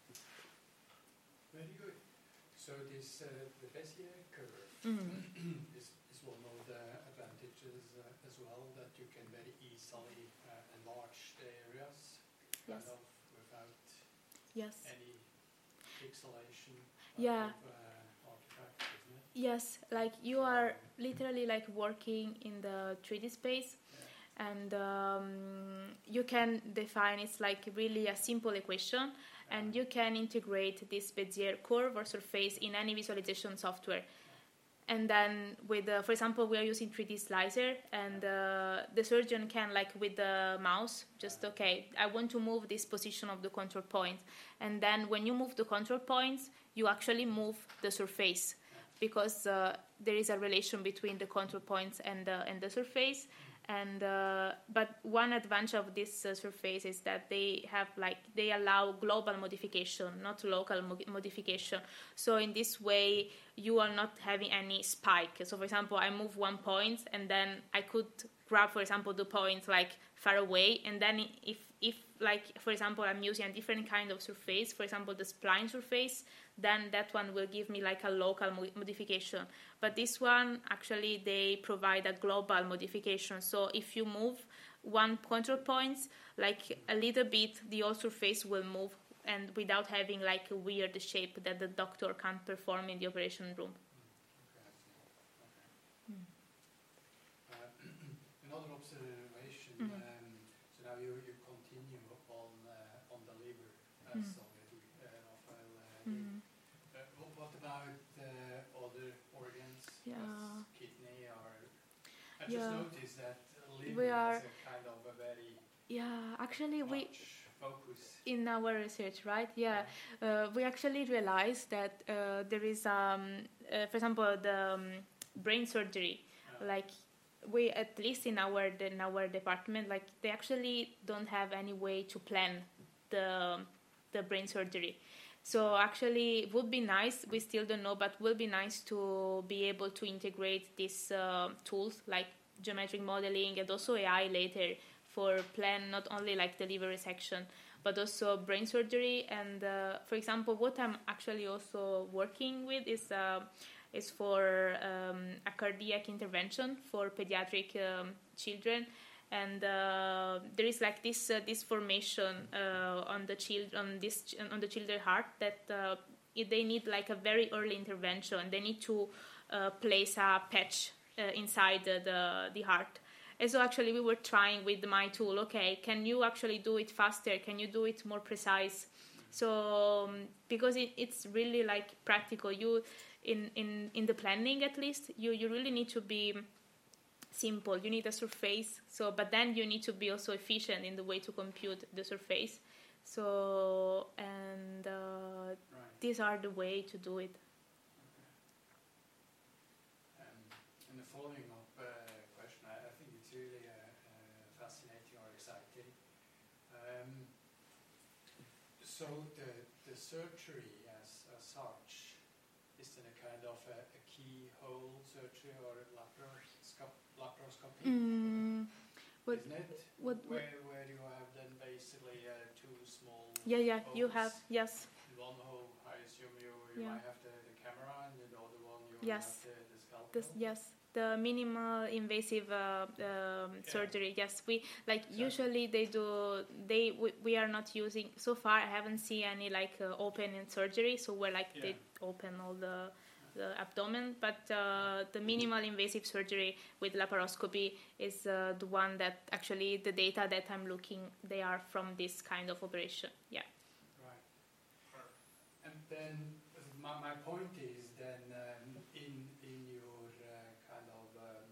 Very good. So this uh, the Bezier curve Mm. is, is one of the advantages uh, as well, that you can very easily uh, enlarge the areas kind Yes. of without Yes. any pixelation Yeah. of uh, artifact, isn't it? Yes, like you are literally like working in the three D space, Yeah. and um, you can define it's like really a simple equation, and you can integrate this Bezier curve or surface in any visualization software. And then with, uh, for example, we are using three D Slicer, and uh, the surgeon can, like with the mouse, just, okay, I want to move this position of the control point. And then when you move the control points, you actually move the surface, because uh, there is a relation between the control points and the, and the surface. And uh, but one advantage of this uh, surface is that they have like they allow global modification, not local mo- modification. So in this way, you are not having any spike. So for example, I move one point, and then I could grab, for example, the point like far away, and then if if like for example I'm using a different kind of surface, for example the spline surface, then that one will give me like a local mo- modification. But this one, actually, they provide a global modification. So if you move one control point, like a little bit, the whole surface will move, and without having like a weird shape that the doctor can't perform in the operation room. Okay. Okay. Uh, another observation. Mm. Um, so now you, you continue on uh, on the liver, as Mm. already uh, Raphael uh, did. Mm. Uh, what, what about uh, other organs, Yeah. as kidney or? I just Yeah. noticed that liver We are- is a kind of a very Yeah, actually, we much focus. in our research, right? Yeah, uh, we actually realized that uh, there is, um, uh, for example, the um, brain surgery. Uh, Like we, at least in our in our department, like they actually don't have any way to plan the the brain surgery. So actually, it would be nice. We still don't know, but would be nice to be able to integrate these uh, tools like geometric modeling and also A I later for plan not only like the liver resection, but also brain surgery. And uh, for example, what I'm actually also working with is uh, is for um, a cardiac intervention for pediatric um, children. And uh, there is like this uh, this formation uh, on the child on this on the children's heart that uh, they need like a very early intervention. They need to uh, place a patch uh, inside the, the the heart. And so actually we were trying with my tool. Okay, can you actually do it faster? Can you do it more precise? So um, because it, it's really like practical. You in, in in the planning at least you you really need to be simple. You need a surface, so but then you need to be also efficient in the way to compute the surface. So and uh, Right. these are the way to do it. Okay. Um, and the following up uh, question, I, I think it's really uh, uh, fascinating or exciting. Um, so the the surgery as, as such is then a kind of a, a keyhole surgery or a laparoscop- laparoscopy, Mm, what, isn't it? what, what, Where where you have then basically uh, two small yeah, yeah, you holes. have, yes, In one hole, I assume you, you Yeah. might have the, the camera, and in the other one you Yes. have the, the scalpel. this, yes, the minimal invasive uh, um, surgery. Yes, we like Exactly. usually they do. They we, we are not using so far. I haven't seen any like uh, open in surgery. So we're like Yeah. they open all the the abdomen, but uh, the minimal invasive surgery with laparoscopy is uh, the one that actually the data that I'm looking, they are from this kind of operation. Yeah. Right. And then uh, my, my point is then um, in in your uh, kind of um,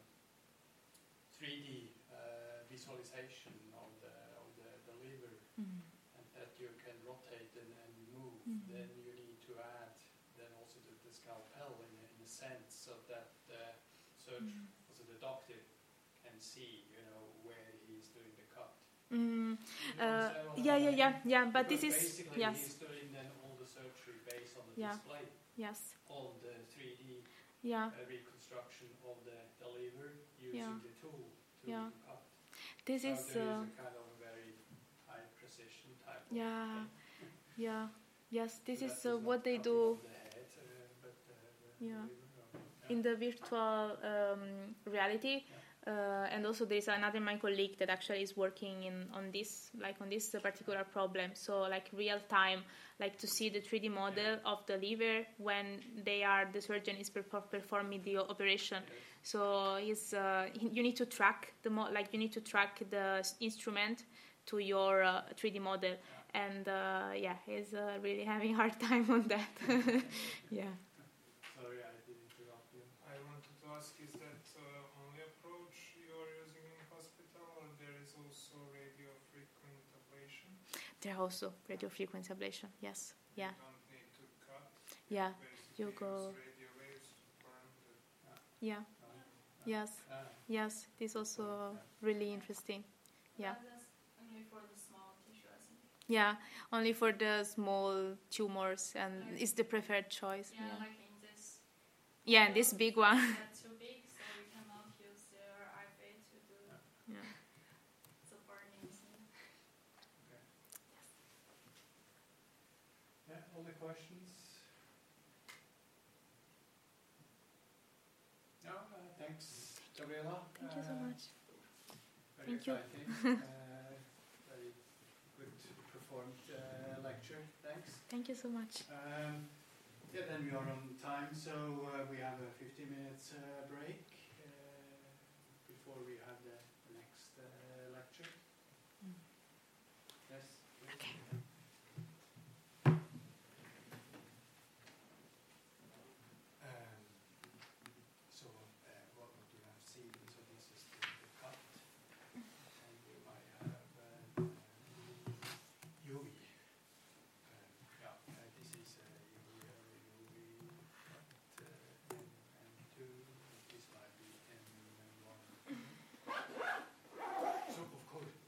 three D uh, visualization of the of the, the liver, Mm. and that you can rotate and, and move, Mhm. then you need to add then also the, the scalpel in, a- in a sense so that the surgeon, also the doctor, can see, you know, where he's doing the cut. Mm. You Uh, understand what yeah, I yeah, mean? yeah, yeah. But Because this is basically yes, he's doing then all the surgery based on the Yeah. display yes, of the three D yeah. uh, reconstruction of the, the liver using Yeah. the tool to, Yeah. to cut. This so is there uh, is a kind of a very high precision type of yeah, thing. yeah, yes. This So is that uh, not what they cutting do of the head, uh, but uh, the Yeah. liver. or- yeah. in the virtual um, reality. Uh, and also there is another my colleague that actually is working in on this like on this particular problem, so like real time, like to see the three D model of the liver when they are the surgeon is perfor- performing the operation. Yes. So he's uh, he- you need to track the mo- like you need to track the s- instrument to your uh, three D model, and uh, yeah, he's uh, really having a hard time on that. Yeah. Sorry, I did interrupt you. I wanted to ask, is that uh, only approach you are using in hospital, or there is also radiofrequent ablation? There are also radiofrequency ablation. Yes. Yeah. You don't need to cut. Yeah. Basically You go- use radio waves to burn the... Yeah. Right. Yes. Ah, Yes. This is also really interesting. Yeah. That's only for the small tissue, I think. Yeah. Only for the small tumors, and Okay. it's the preferred choice. Yeah, Yeah. like in this. Yeah. And this big one. That's too big, so we cannot use the I F A to do Yeah. the burning. yeah, all the questions? No, uh, thanks, Gabriela. Thank you so Uh, much. Very Thank you. exciting. uh, very good performed uh, lecture. Thanks. Thank you so much. Um, yeah, then we are on time, so uh, we have a fifteen minutes uh, break uh, before we have the, the next uh, lecture. Mm. Yes. Okay. Um, so uh, what, what you have seen, so this is the, the cut, and we might have uh, U V. Um, yeah, uh, this is uh, U V, uh, U V cut, uh, N M two, this might be N one. So of course,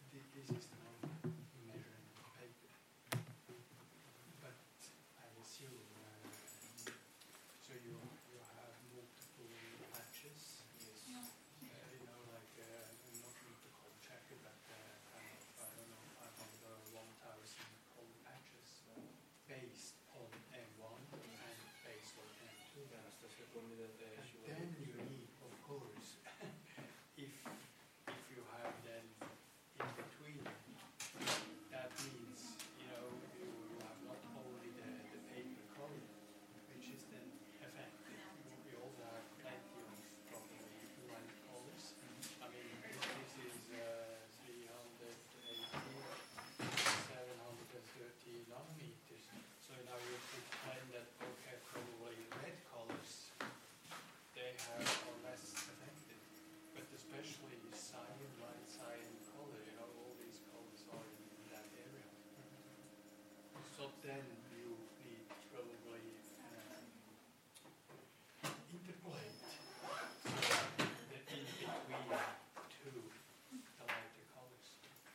se told me that uh, she was. Then you need, of course, if if you have then in between, that means you know you, you have not only the, the paper color, which is then effective. You, you also have plenty of probably light colors. I mean, this is uh, three hundred eighty, seven hundred thirty nanometers. So now you could find that okay, probably red colors they have are less effective, but especially cyan, light cyan color, you know, all these colors are in that area. So then you need probably um, interpolate so that in between two the lighter colors.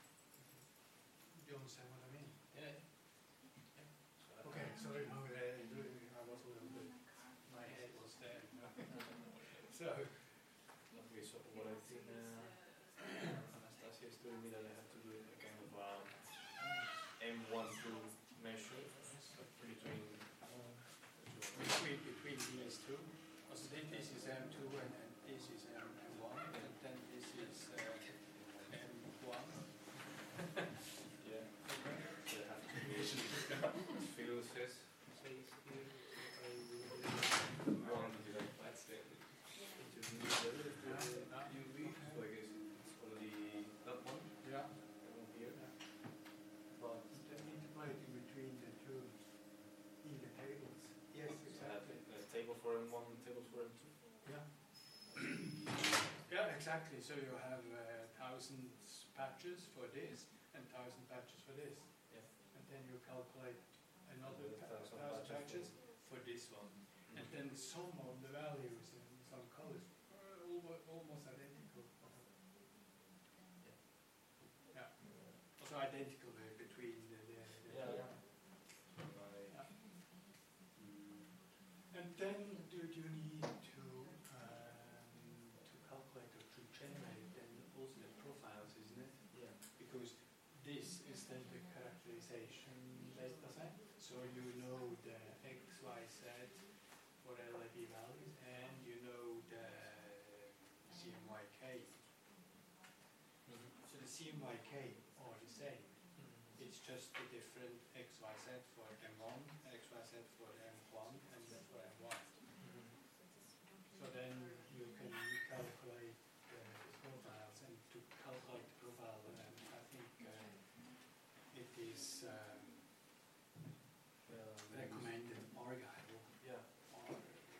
Do you understand what I mean? Yeah. yeah. So I Okay, sorry, no, uh, I was a little bit, my head was there. So, Okay, so what I think uh, Anastasia is telling me that I have to do a kind of um, M one to measure between. between, between these two, also then this is M two and, and this is M one, and then this is uh, M one. Yeah. So I have to do Phil says says here I will do one divided by ten. Intermediate level. Uh, You read, so I guess it's only that one. Yeah. That one here. But Then interpolating between the two in the tables. Yes, so I have exactly. a table for M one and table for M two. Yeah. Yeah, exactly. So you have uh, thousand patches for this and thousand patches for this. Yeah. And then you calculate another Another pa- thousand thousand patches patches for this one. And then some of the values in some colors are almost, almost identical. Yeah. Also identical uh, between the, the, the Yeah, two. yeah. So I, Yeah. And then do you need to um, to calculate or to generate then also the profiles, isn't it? yeah. Because this is then the characterization data set. So you know the X, Y, Z for L E D values, and you know the C M Y K. So the C M Y K are the same. It's just the different X, Y, Z for M one, X, Y, Z for M one, and then for M one. So then you can calculate the profiles, and to calculate the profile, um, I think uh, it is um, Yeah. recommended Argyle Yeah. or,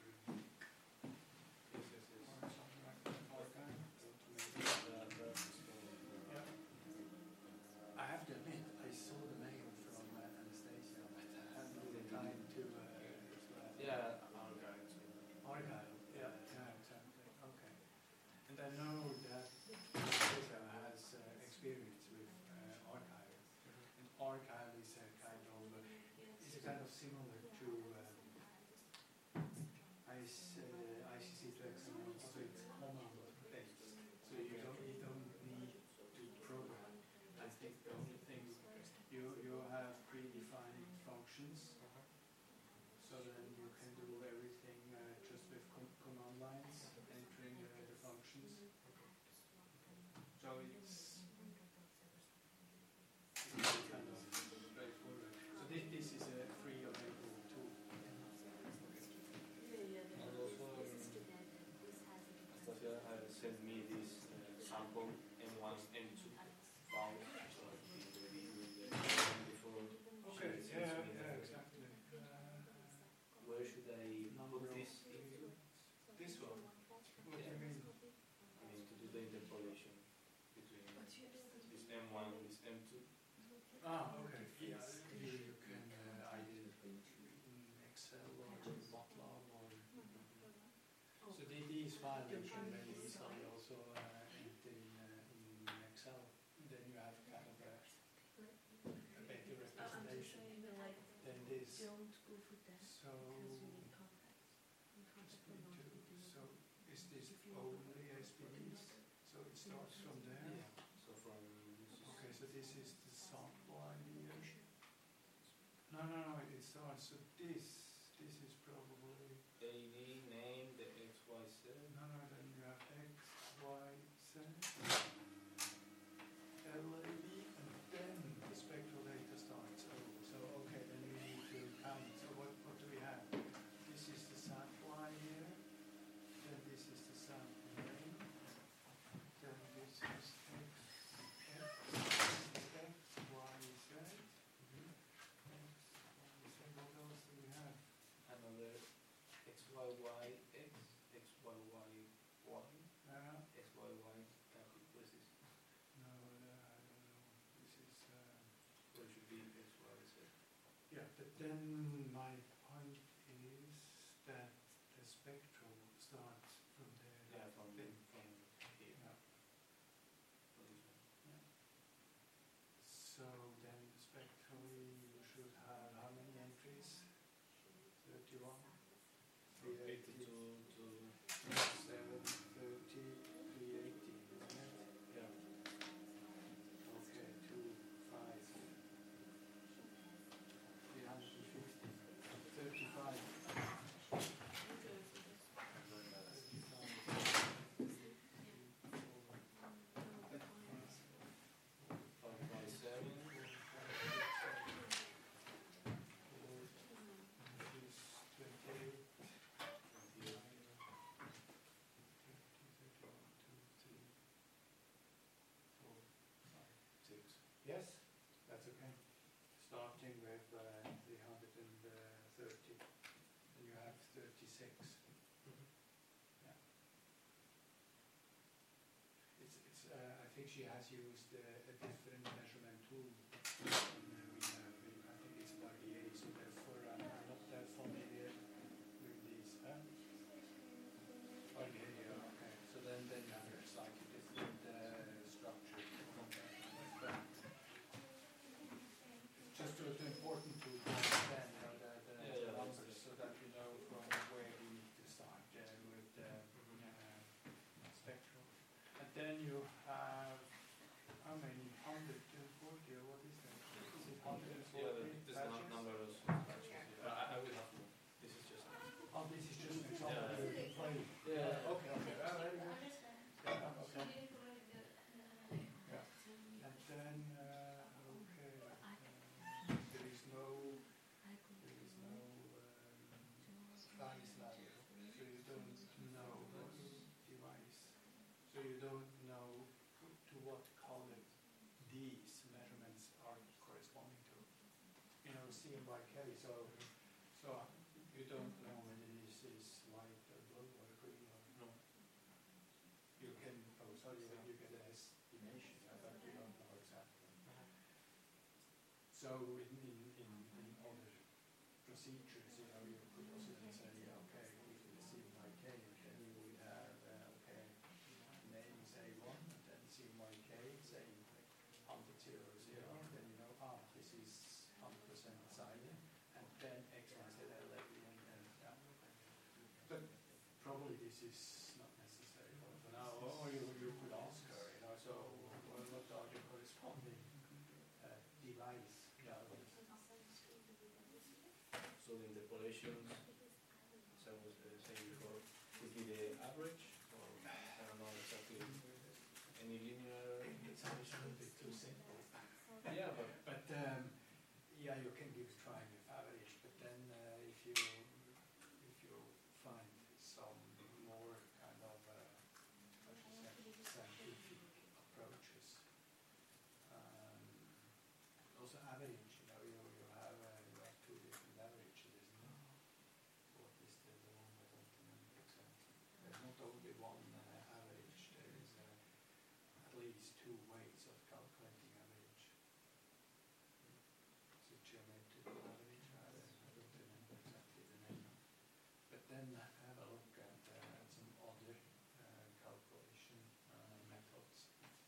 Yes, yes, yes. or something like that. Argyle. Automation. That, that's Yeah. I have to admit, I saw the mail from uh, Anastasia, but I haven't had the time to. Uh, to uh, yeah, our guide. Argyle, yeah, yeah, exactly. Okay. And I know that Anastasia has uh, experience with uh, Argyle, and Argyle is a kind of uh, is a kind of similar to um, I C, uh, I C C to X M L, so it's command based. So you don't you don't need to program. I think the only thing you you have predefined functions. So then you can do everything uh, just with com command lines, entering uh, the functions. So it's, it's kind of straightforward. So this, this is a free available tool. And also, um, Anastasia has sent me this uh, sample M one, M two file, so I've been ready with the before. Okay, she yeah, sends me yeah, the- exactly. Uh, Where should I Number put of- this into? this one. What do you mean? I mean, to do the interpolation between this M one and this M two. Ah, okay. Yeah, you, you can uh, either in Excel or MATLAB or. So the, these files you can very easily also uh, enter in, uh, in Excel. And then you have kind of a, a better representation than this. So, so is this only S P Ds? So it starts from there? Yeah. So from this is Okay, so this is the sample idea. No, no, no, it starts, so this, this is probably, A D name So it should be X, Y, Z. Yeah, but then my point is that the spectrum starts from there. Yeah, from thing. from here. Yeah. From this one. Yeah. So then spectrally you should have how many entries? thirty-one? From eighty-two to seven, thirty, three eighty, isn't it? yeah. Okay, two, five, three hundred fifty, thirty-five. Five by seven. Six. Yes, that's okay. Starting with uh, three hundred thirty, then you have thirty-six. Yeah. It's, it's, uh, I think she has used uh, a different measurement tool. Uh, we have, we- I think it's R D A, so therefore I'm I'm not that familiar with these. Huh? R D A, yeah, okay. So then, then you have a slightly different uh, structure. But it's just so it's important to understand, you know, the, the Yeah, yeah, numbers, that's- so that we know from where we need to start uh, with the uh, spectrum. And then you have, how many, one hundred forty or what is that? Is it one hundred forty Yeah, the- this patches? nu- number of patches. Yeah. I, I will have more. This is just. Oh, this is just an example. Yeah. You can play. Yeah. Okay, okay. Ah, very good. Yeah, okay. Yeah. And then, uh, okay, uh, there is no, there is no um, device ladder, so you don't know what device, so you don't know to what color these measurements are corresponding to. You know, C M Y K, so, so you don't know whether this is white or blue or green or No. you can, oh sorry, when you get an estimation, uh, but you don't know exactly. So in, in, in, in other procedures, you know, you could also then say, yeah, okay, if you see my K, then you would have, uh, okay, name say one, and then C Y K say one hundred zero zero, then you know, ah, this is one hundred percent silent, and then X, Y, Z, L, A, and, and yeah. But probably this is not necessary for for now, or you, you could ask her, you know, so what what are the corresponding uh, device values? So the interpolations, as I was uh, saying before, would be the average, or I don't know exactly any linear. It sounds a little bit too simple. Yeah, but But um, yeah, you can give a try with average, but then uh, if you if you find some more kind of uh, what should I say, scientific approaches, um, also average, you know, you, you have uh, you have two different averages, isn't it? What is the, the one I don't remember exactly. There's not only one uh, average. There is uh, at least two ways of calculating average. It's a geometrical average. I don't, I don't remember exactly the name. But then have a look at, uh, at some other uh, calculation uh, methods.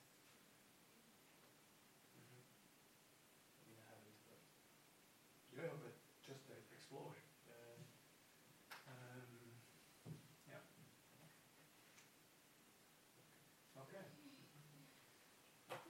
I mean I haven't, but Yeah, but just uh, explore. uh, Um, yeah. Okay.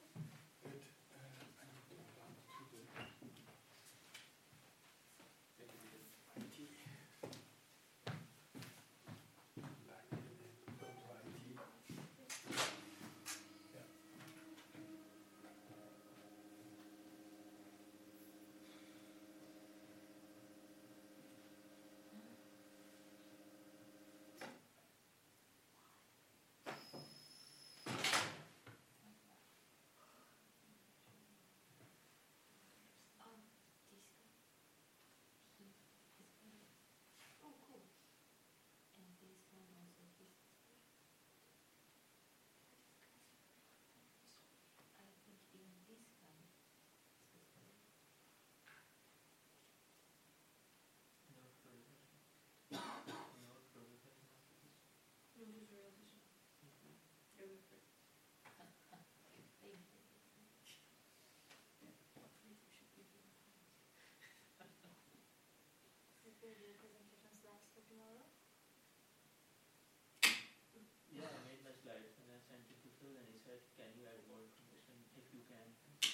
can you add more information if you can?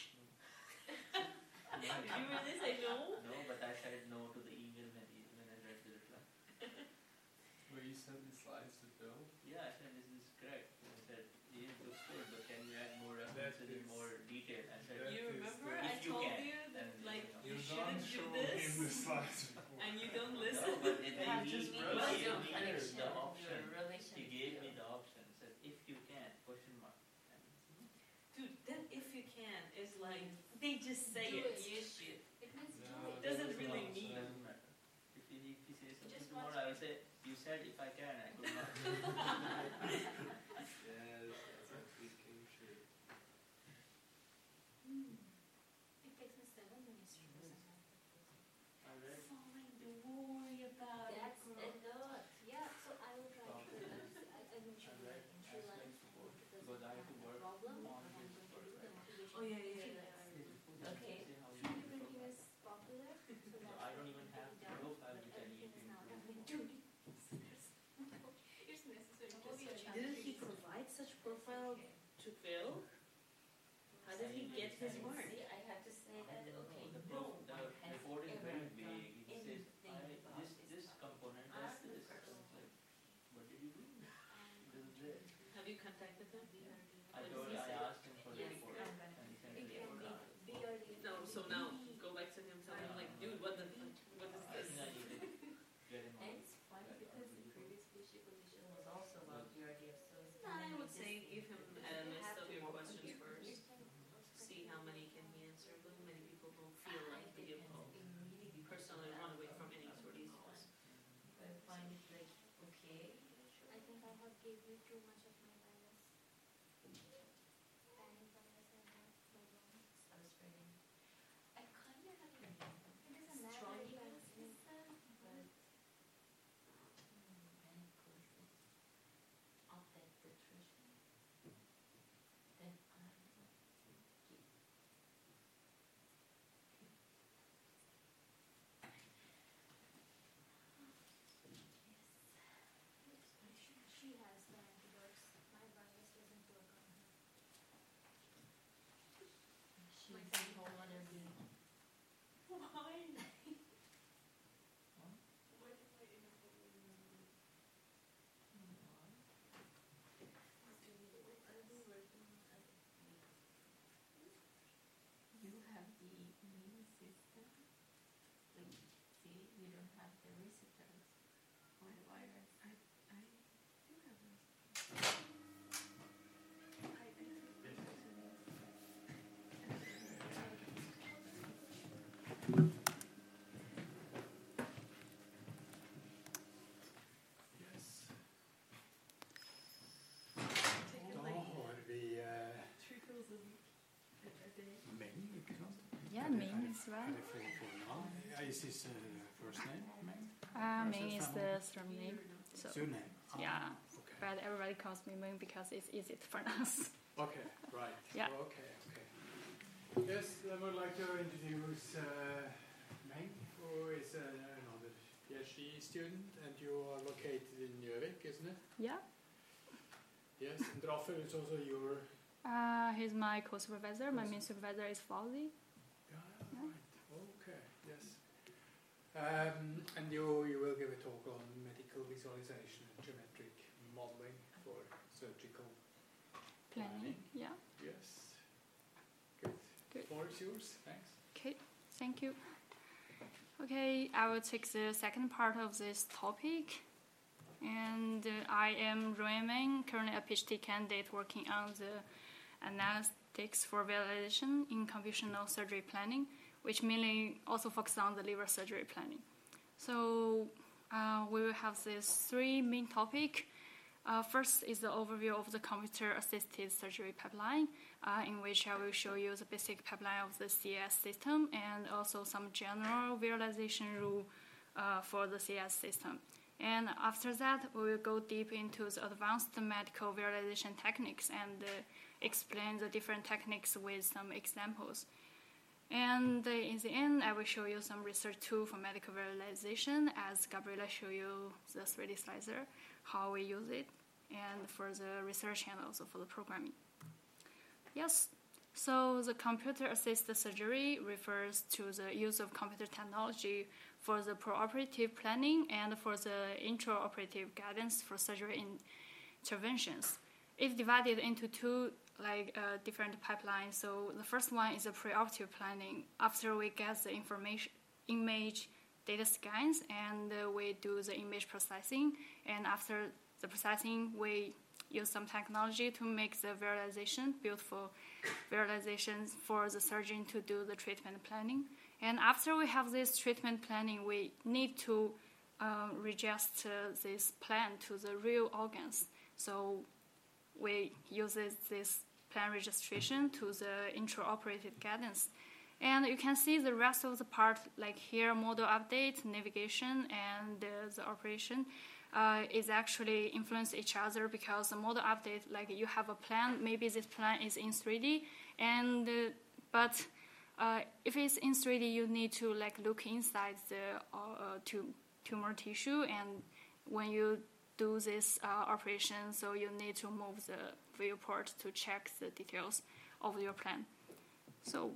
Did you really say no? No, but I said no to the email when, he, when I read the reply. Where you sent the slides to Phil? Yeah, I said this is correct. And I said, yeah, it looks good, but can you add more That references in is- more detail? I said, that You is remember the- I if you told can, you that then, like you know. you You shouldn't don't do show this, him the slides before. and you don't listen. No, but it, Yeah, he, just he, press gave your me connection, the your option. relation He gave me the option. Said, if you can, question mark. And, Dude, then if you can is like they just say Do it. it. You should. It means do No, it. Doesn't that's really not mean- so- doesn't matter. If he, if he says something Just tomorrow, watch I will say, you said if I can, I could not. Yes, that's actually came true. It takes me seven minutes to do something. Alright. Fine, don't worry about That's it, a girl. lot. Yeah, so I will try to. Okay. I, I will show you Alright, in Sri ask Lanka. them support. Because Because I have to the work problem, on what I'm this going to do, work, the right? motivation. Oh yeah, yeah, Sri yeah. Lanka. Okay. Okay. See how you twenty do twenty profile. is popular, so So that's I why don't it even can have be done, profile but which I need everything to is now done improve. with Judy. It's necessary. Didn't he provide such profile to Phil? How did he get his mark? See, I had to say that, okay, The, no pro, the one has report is ever very done big. It says, anything I, about this, this this topic. component I'm does the this. I person. was like, what did you do? This is there. Have you contacted him? I What told, did he I say? asked him for the Yes, report. I'm And he sent It the can report be out. B R D. No, so now go back to him, tell him like, dude, what the, what is I this? think I need to get him And on. it's funny because the previous leadership position was also about B R D F, so it's No, I kind of would like say this- give him you a list have of to your work questions with first. See how many can he answer, how many people will feel like to give hope. Personally run away from any sort of these ones. I find it like, okay. I think I have gave you too much of my bias. Panic bias I have so long. I was spreading. I kind of have a it doesn't matter Strong if ego? I'm sister, but mm, panic causes up that the threshold. Then I will give. Yes. She, she has the antidotes. My bias doesn't work on her. She's a whole other being. Why? Huh? Why did I end up with No. I'll be working on other things. You have the immune system. Like, see, you don't have the receptors for the virus. I, I do have receptors. Yes. Take Da it like har vi eh, three pills a week. A day. Meng, ikke sant? Yeah, Er det- Ming er det- as well. Er det full fornavn? Yeah, is his uh, first name Meng? Uh, Or Ming it is family? the surname, so Surname? Ah, yeah. Okay. but everybody calls me Ming because it's easy to pronounce. Okay, right. Yeah. Okay, okay. Yes, I would like to introduce uh, Meng, who is uh, another PhD student, and you are located in Gjøvik, isn't it? Yeah. Yes, and Rafael is also your... Uh, he's my co-supervisor. My main supervisor is Fauzi. Yeah, right. Okay, yes. Um, and you, you will give a talk on medical visualization and geometric modeling for surgical Planning. Yeah. Yes. Good. Good. Floor is yours. Thanks. Okay. Thank you. Okay, I will take the second part of this topic. And uh, I am Ruan Meng, currently a PhD candidate working on the analytics for visualization in conventional surgery planning, which mainly also focuses on the liver surgery planning. So uh, we will have these three main topics. Uh, first is the overview of the computer-assisted surgery pipeline, uh, in which I will show you the basic pipeline of the C A S system and also some general visualization rule uh, for the C A S system. And after that, we will go deep into the advanced medical visualization techniques and uh, explain the different techniques with some examples. And uh, in the end, I will show you some research tool for medical visualization, as Gabriela showed you the three D slicer, how we use it, and for the research and also for the programming. Yes. So the computer-assisted surgery refers to the use of computer technology for the preoperative planning and for the intraoperative guidance for surgery interventions. It's divided into two like uh, different pipelines. So the first one is the preoperative planning. After we get the information, image data scans, and uh, we do the image processing. And after the processing, we use some technology to make the visualization, beautiful visualizations for the surgeon to do the treatment planning. And after we have this treatment planning, we need to um, register this plan to the real organs. So we use this, this plan registration to the intraoperative guidance. And you can see the rest of the part, like here, model update, navigation, and uh, the operation uh, is actually influence each other, because the model update, like you have a plan, maybe this plan is in three D, and uh, but uh, if it's in three D, you need to like look inside the uh, tum- tumor tissue, and when you do this uh, operation, so you need to move the viewport to check the details of your plan. So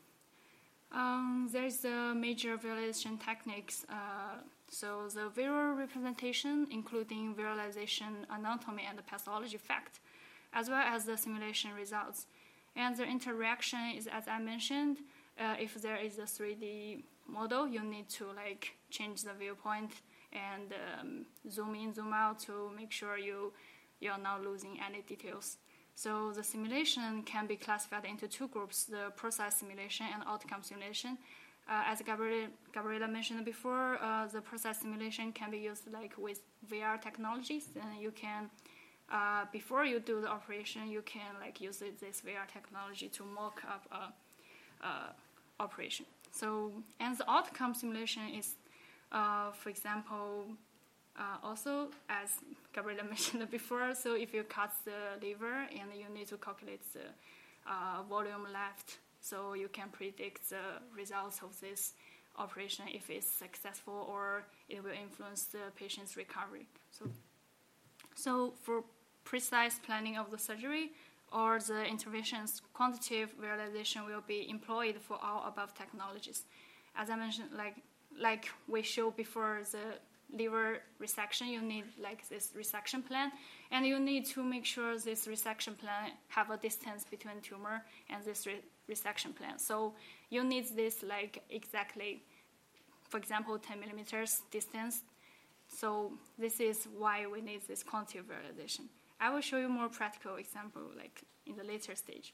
um, there's the major visualization techniques. Uh, so the visual representation, including visualization, anatomy, and the pathology fact, as well as the simulation results. And the interaction is, as I mentioned, uh, if there is a three D model, you need to like change the viewpoint and um, zoom in, zoom out to make sure you you're not losing any details. So the simulation can be classified into two groups: the process simulation and outcome simulation. Uh, as Gabriela, Gabriela mentioned before, uh, the process simulation can be used like with V R technologies, and you can, uh, before you do the operation, you can like use this V R technology to mock up a, a operation. So, and the outcome simulation is, uh, for example, uh, also as Gabriela mentioned before, so if you cut the liver and you need to calculate the uh, volume left, so you can predict the results of this operation, if it's successful or it will influence the patient's recovery. So, so for precise planning of the surgery or the interventions, quantitative visualization will be employed for all above technologies. As I mentioned, like like we showed before, the liver resection, you need like this resection plan, and you need to make sure this resection plan have a distance between tumor and this re- resection plan. So you need this like exactly, for example, ten millimeters distance. So this is why we need this quantitative visualization. I will show you more practical example like in the later stage.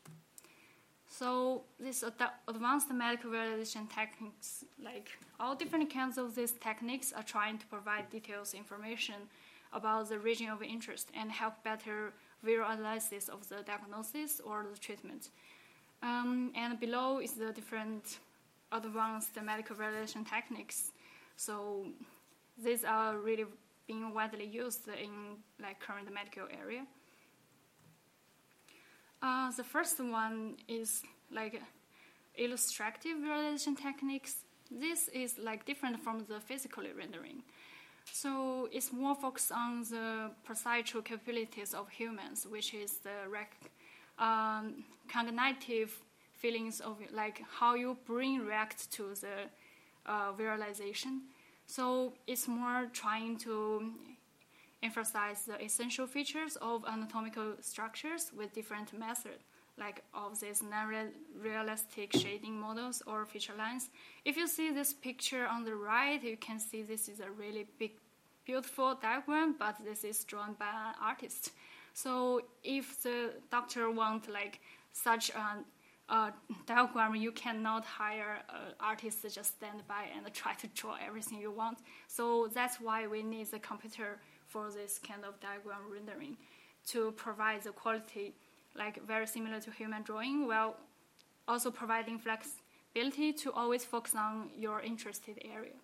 So these ad- advanced medical visualization techniques, like all different kinds of these techniques are trying to provide details information about the region of interest and help better visual analysis of the diagnosis or the treatment. Um, and below is the different advanced medical visualization techniques. So these are really being widely used in like current medical area. Uh, the first one is like illustrative visualization techniques. This is like different from the physical rendering. So it's more focused on the perceptual capabilities of humans, which is the rec- um, cognitive feelings of like how your brain reacts to the uh, visualization. So it's more trying to emphasize the essential features of anatomical structures with different methods, like of these non-realistic shading models or feature lines. If you see this picture on the right, you can see this is a really big, beautiful diagram, but this is drawn by an artist. So if the doctor wants like such a uh, diagram, you cannot hire an artist to just stand by and try to draw everything you want. So that's why we need the computer for this kind of diagram rendering to provide the quality like very similar to human drawing, while also providing flexibility to always focus on your interested area.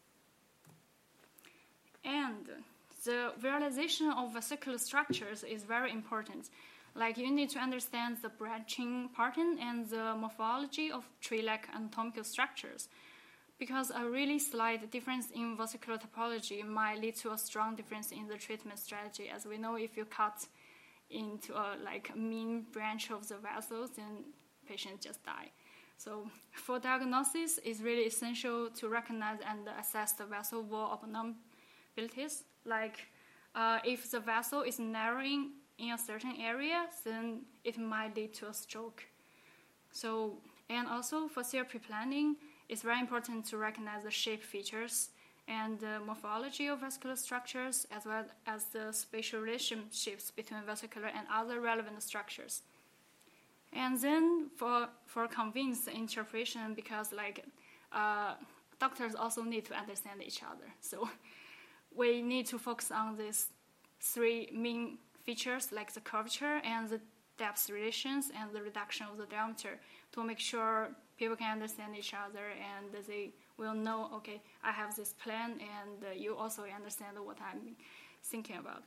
And the visualization of vesicular structures is very important. Like you need to understand the branching pattern and the morphology of tree-like anatomical structures, because a really slight difference in vesicular topology might lead to a strong difference in the treatment strategy. As we know, if you cut into a like mean branch of the vessels, then patient just die. So for diagnosis, it's really essential to recognize and assess the vessel wall abnormalities. Like uh, if the vessel is narrowing in a certain area, then it might lead to a stroke. So, and also for therapy planning, it's very important to recognize the shape features and the morphology of vascular structures, as well as the spatial relationships between vascular and other relevant structures. And then for for convinced interpretation, because like uh, doctors also need to understand each other, so we need to focus on these three main features, like the curvature and the depth relations and the reduction of the diameter, to make sure people can understand each other and they will know, okay, I have this plan and uh, you also understand what I'm thinking about.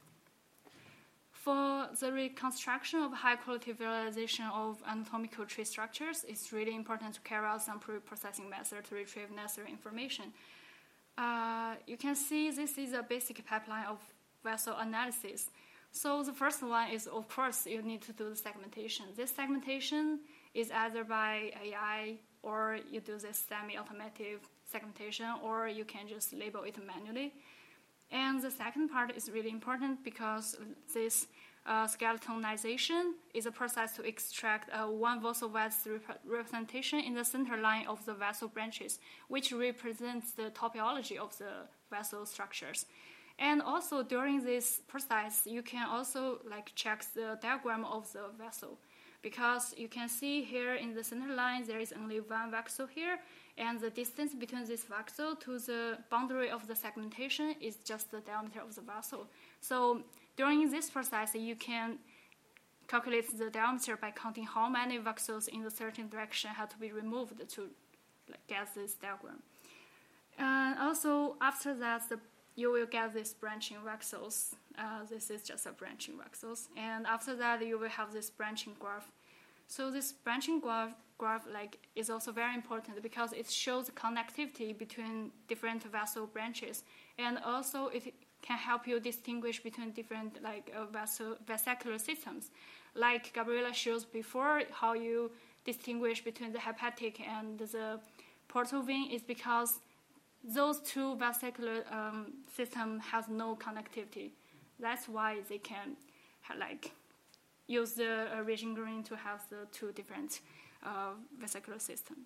For the reconstruction of high-quality visualization of anatomical tree structures, it's really important to carry out some pre-processing method to retrieve necessary information. Uh, you can see this is a basic pipeline of vessel analysis. So the first one is, of course, you need to do the segmentation. This segmentation is either by A I or you do this semi-automatic segmentation, or you can just label it manually. And the second part is really important because this uh, skeletonization is a process to extract uh, one vessel vase rep- representation in the center line of the vessel branches, which represents the topology of the vessel structures. And also during this process, you can also like check the diagram of the vessel, because you can see here in the center line there is only one vessel here, and the distance between this vessel to the boundary of the segmentation is just the diameter of the vessel. So during this process, you can calculate the diameter by counting how many vessels in a certain direction have to be removed to like, get this diagram. And also after that, the you will get these branching vessels. Uh, this is just a branching vessels. And after that, you will have this branching graph. So this branching graph, graph like, is also very important because it shows connectivity between different vessel branches. And also it can help you distinguish between different like uh, vessel, vesicular systems. Like Gabriela shows before, how you distinguish between the hepatic and the portal vein is because those two vesicular um, systems have no connectivity. That's why they can ha- like use the uh, region green to have the two different uh, vesicular systems.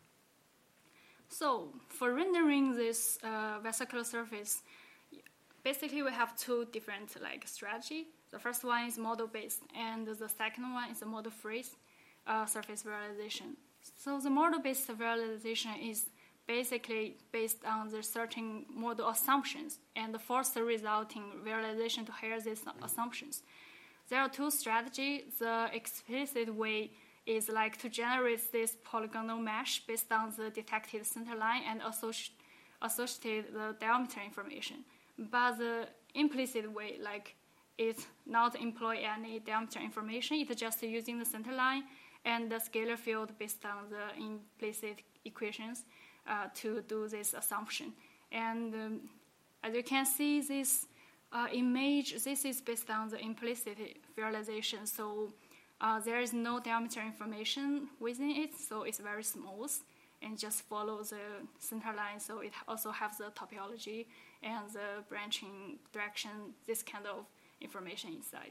So for rendering this uh, vesicular surface, basically we have two different like strategy. The first one is model-based, and the second one is a model-free uh, surface visualization. So the model-based visualization is basically based on the certain model assumptions and force the resulting visualization to hire these assumptions. There are two strategies. The explicit way is like to generate this polygonal mesh based on the detected center line and associ- associate the diameter information. But the implicit way, like it not employ any diameter information, it's just using the center line and the scalar field based on the implicit equations Uh, to do this assumption. And um, as you can see, this uh, image, this is based on the implicit visualization. So uh, there is no diameter information within it, so it's very smooth and just follows the center line. So it also has the topology and the branching direction, this kind of information inside.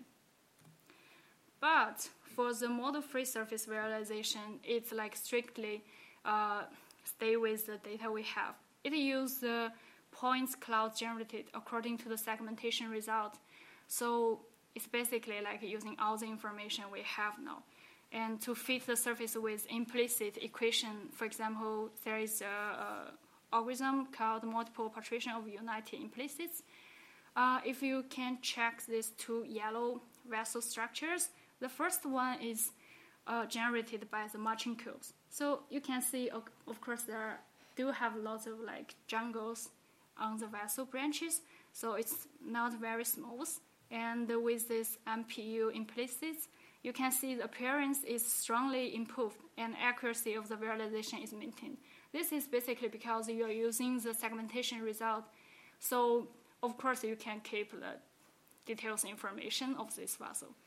But for the model-free surface visualization, it's like strictly uh, stay with the data we have. It uses the points cloud generated according to the segmentation result. So it's basically like using all the information we have now. And to fit the surface with implicit equation, for example, there is an algorithm called multiple partition of united implicits. Uh, if you can check these two yellow vessel structures, the first one is uh, generated by the matching cubes. So you can see, of course, there do have lots of like jungles on the vessel branches, so it's not very smooth. And with this M P U implicits, you can see the appearance is strongly improved and accuracy of the visualization is maintained. This is basically because you are using the segmentation result. So of course you can keep the details information of this vessel.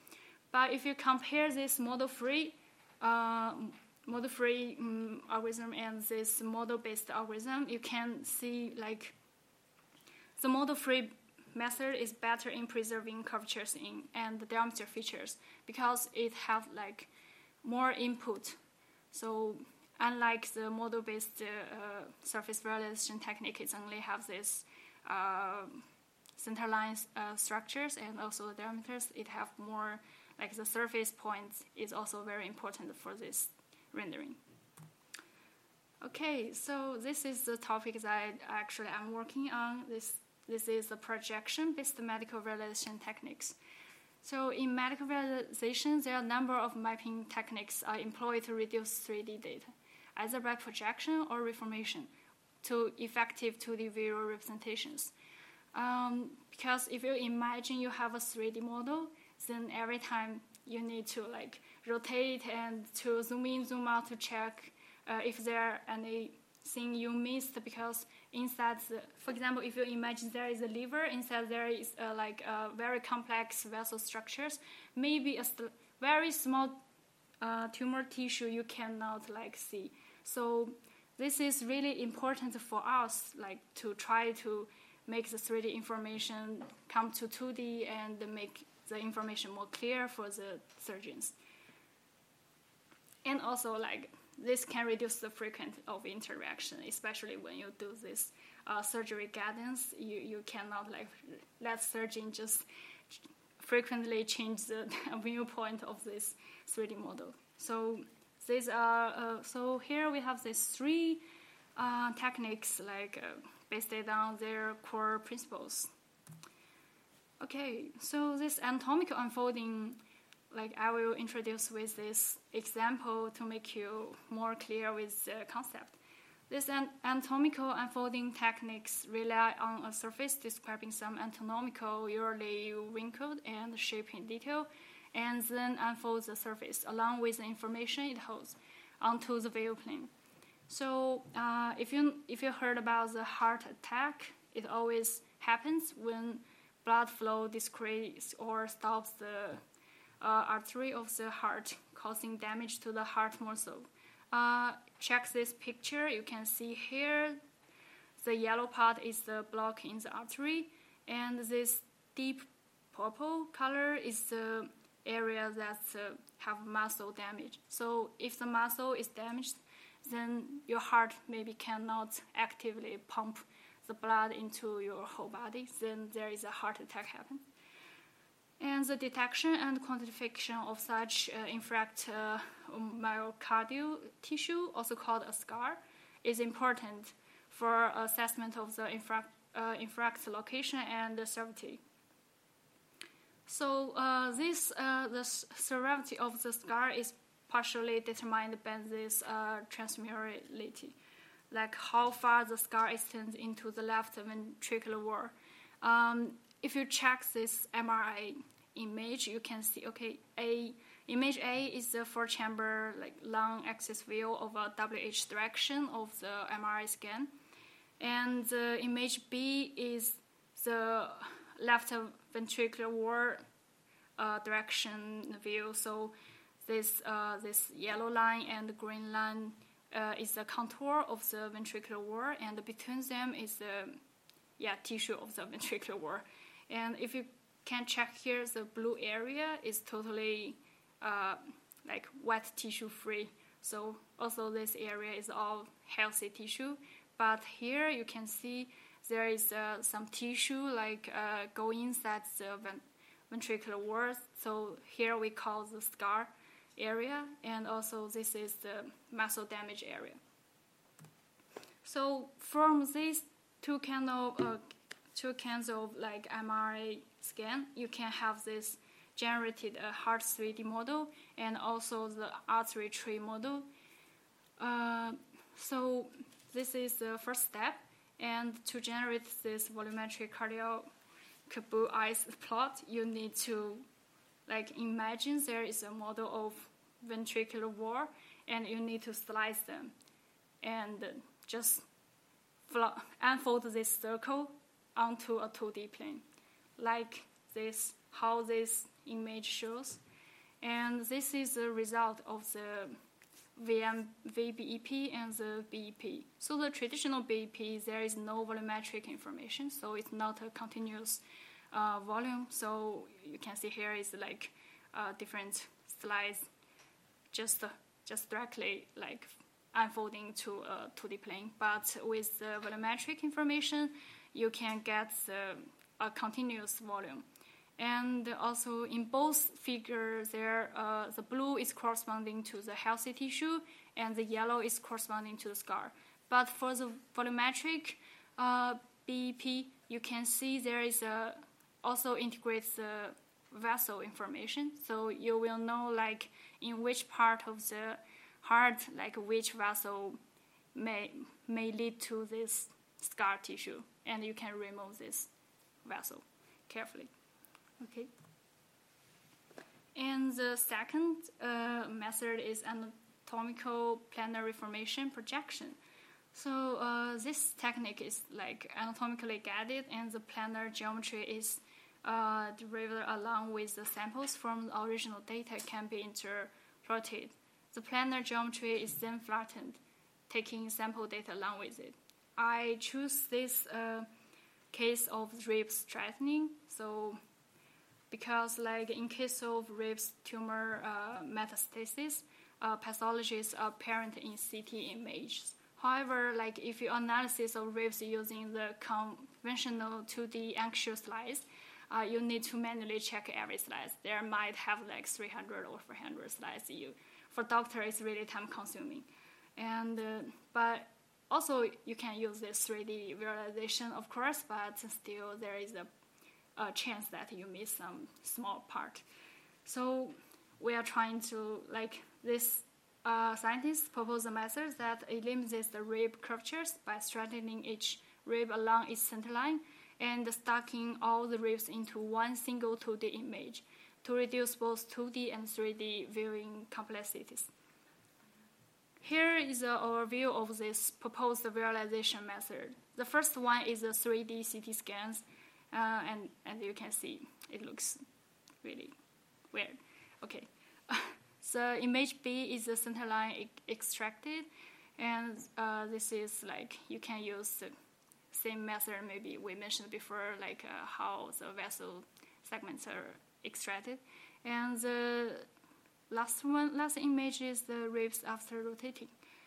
But if you compare this model-free uh, model-free um, algorithm and this model-based algorithm, you can see like the model-free method is better in preserving curvatures in and the diameter features because it have like more input. So unlike the model-based uh, surface visualization technique, it only have this uh, centerline uh, structures and also the diameters. It have more like the surface points is also very important for this rendering. Okay, so this is the topic that actually I'm working on. This This is the projection-based medical visualization techniques. So in medical visualization, there are a number of mapping techniques are employed to reduce three D data, either by projection or reformation, to effective two D visual representations. Um, because if you imagine you have a three D model, then every time you need to like rotate and to zoom in, zoom out to check uh, if there are any thing you missed, because inside, the, for example, if you imagine there is a liver, inside there is uh, like uh, very complex vessel structures, maybe a st- very small uh, tumor tissue you cannot like see. So this is really important for us, like to try to make the three D information come to two D and make the information more clear for the surgeons. And also like this can reduce the frequency of interaction, especially when you do this uh, surgery guidance. You, you cannot like let surgeon just frequently change the viewpoint of this three D model. So these are uh, so here we have these three uh, techniques like uh, based on their core principles. Okay, so this anatomical unfolding, like I will introduce with this example to make you more clear with the concept. These anatomical unfolding techniques rely on a surface describing some anatomical, usually wrinkled and shaped in detail, and then unfolds the surface along with the information it holds onto the view plane. So uh, if you if you heard about the heart attack, it always happens when blood flow decreases or stops the Uh, artery of the heart, causing damage to the heart muscle. Uh, check this picture. You can see here the yellow part is the block in the artery, and this deep purple color is the area that uh, have muscle damage. So if the muscle is damaged, then your heart maybe cannot actively pump the blood into your whole body. Then there is a heart attack happen. And the detection and quantification of such uh, infract uh, myocardial tissue, also called a scar, is important for assessment of the infract, uh, infract location and the severity. So uh, this uh, the severity of the scar is partially determined by this uh, transmurality, like how far the scar extends into the left ventricular wall. Um, If you check this M R I image, you can see, okay, A, image A is the four-chamber like long axis view of a W H direction of the M R I scan, and the uh, image B is the left ventricular wall uh, direction view. So this uh, this yellow line and the green line uh, is the contour of the ventricular wall, and between them is the yeah tissue of the ventricular wall. And if you can check here, the blue area is totally uh, like wet tissue free. So also this area is all healthy tissue. But here you can see there is uh, some tissue like uh, go inside the ven- ventricular wall. So here we call the scar area, and also this is the muscle damage area. So from these two kind of uh, two kinds of like M R I scan, you can have this generated uh, heart three D model and also the artery tree model. Uh, so this is the first step, and to generate this volumetric cardiac blue eyes plot, you need to like imagine there is a model of ventricular wall, and you need to slice them and just fl- unfold this circle onto a two D plane, like this, how this image shows. And this is the result of the V M, V B E P and the B E P. So the traditional B E P, there is no volumetric information, so it's not a continuous uh, volume. So you can see here is like uh, different slides just, uh, just directly like unfolding to a two D plane. But with the volumetric information, you can get the, a continuous volume. And also in both figures, there uh, the blue is corresponding to the healthy tissue, and the yellow is corresponding to the scar. But for the volumetric uh, B E P, you can see there is a, also integrates the vessel information. So you will know like in which part of the heart, like which vessel may may lead to this scar tissue, and you can remove this vessel carefully. Okay. And the second uh, method is anatomical planar reformation projection. So uh, this technique is like anatomically guided, and the planar geometry is uh, derived along with the samples from the original data can be interpolated. The planar geometry is then flattened, taking sample data along with it. I choose this uh, case of rib straightening. So because like in case of ribs tumor uh, metastasis, uh, pathology is apparent in C T images. However, like if you analysis of ribs using the conventional two D axial slice, uh, you need to manually check every slice. There might have like three hundred or four hundred slices. You, for doctor, it's really time consuming. And uh, but also you can use this three D visualization, of course, but still there is a a chance that you miss some small part. So we are trying to, like this uh, scientists propose a method that eliminates the rib curvatures by straightening each rib along its center line and stacking all the ribs into one single two D image to reduce both two D and three D viewing complexities. Here is an overview of this proposed visualization method. The first one is the three D C T scans. Uh, and, and you can see it looks really weird. Okay, so image B is the center line e- extracted, and uh, this is like you can use the same method maybe we mentioned before, like uh, how the vessel segments are extracted. And the last one, last image is the ribs after rotating.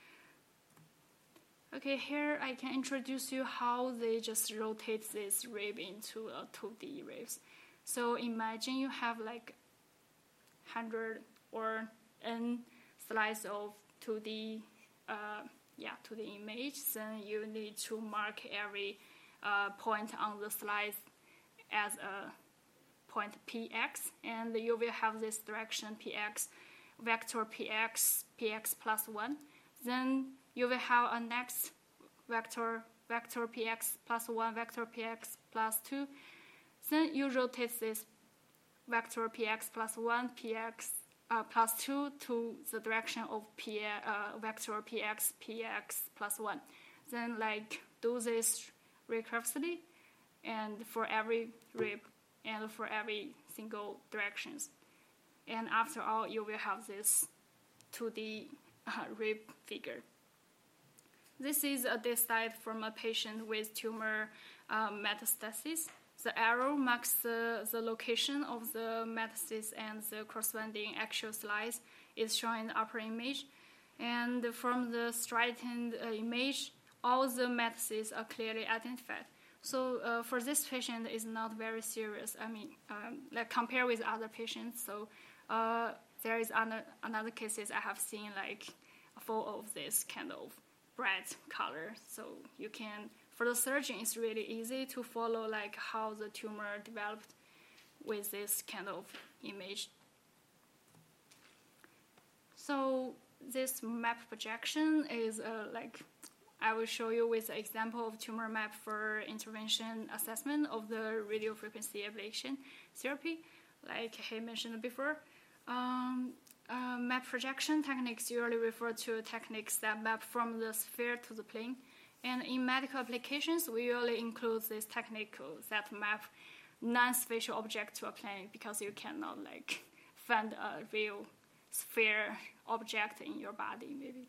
Okay, here I can introduce you how they just rotate this rib into a two D ribs. So imagine you have like one hundred or n slice of two D, uh, yeah, two D image. Then you need to mark every uh, point on the slice as a point P X, and you will have this direction P X, vector P X, P X plus one. Then you will have a next vector, vector P X plus one, vector P X plus two. Then you rotate this vector P X plus one, P X uh, plus two to the direction of P, uh, vector P X, P X plus one. Then like do this recursively, and for every rib and for every single directions. And after all, you will have this two D uh, rib figure. This is a data slide from a patient with tumor uh, metastasis. The arrow marks the, the location of the metastasis, and the corresponding actual slice is shown in the upper image. And from the straightened uh, image, all the metastases are clearly identified. So uh, for this patient, it's not very serious. I mean, um, like compare with other patients. So uh, there is another, another cases I have seen like full of this kind of bright color. So you can, for the surgeon, it's really easy to follow like how the tumor developed with this kind of image. So this map projection is uh, like, I will show you with an example of tumor map for intervention assessment of the radiofrequency ablation therapy, like I mentioned before. Um, uh, map projection techniques usually refer to techniques that map from the sphere to the plane. And in medical applications, we usually include this technique that map non-spatial object to a plane, because you cannot like find a real sphere object in your body, maybe.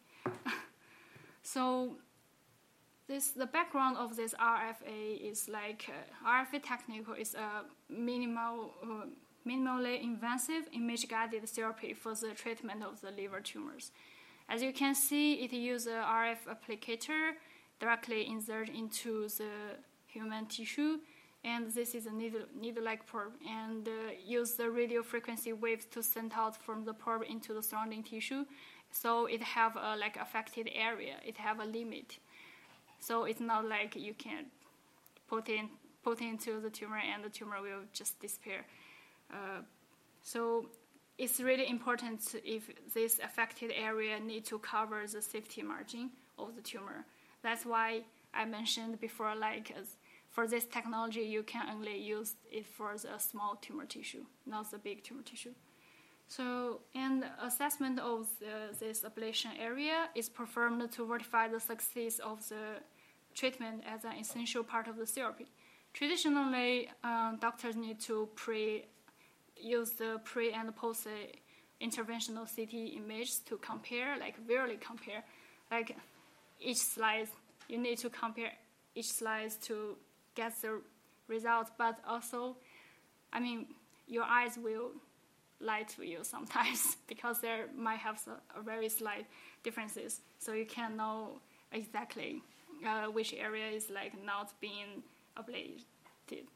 So this the background of this R F A is like uh, R F A technique is a minimal, uh, minimally invasive image-guided therapy for the treatment of the liver tumors. As you can see, it uses a R F applicator directly insert into the human tissue, and this is a needle, needle-like probe, and uh, use the radio frequency waves to send out from the probe into the surrounding tissue. So it have a like affected area. It have a limit. So it's not like you can put in put into the tumor and the tumor will just disappear. Uh, so it's really important if this affected area need to cover the safety margin of the tumor. That's why I mentioned before, like as for this technology, you can only use it for the small tumor tissue, not the big tumor tissue. So, and assessment of the, this ablation area is performed to verify the success of the treatment as an essential part of the therapy. Traditionally, um, doctors need to pre use the pre and post interventional C T images to compare, like really compare, like each slide. You need to compare each slide to get the result, but also, I mean, your eyes will lie to you sometimes because there might have a, a very slight differences, so you can't know exactly uh, which area is like not being ablated.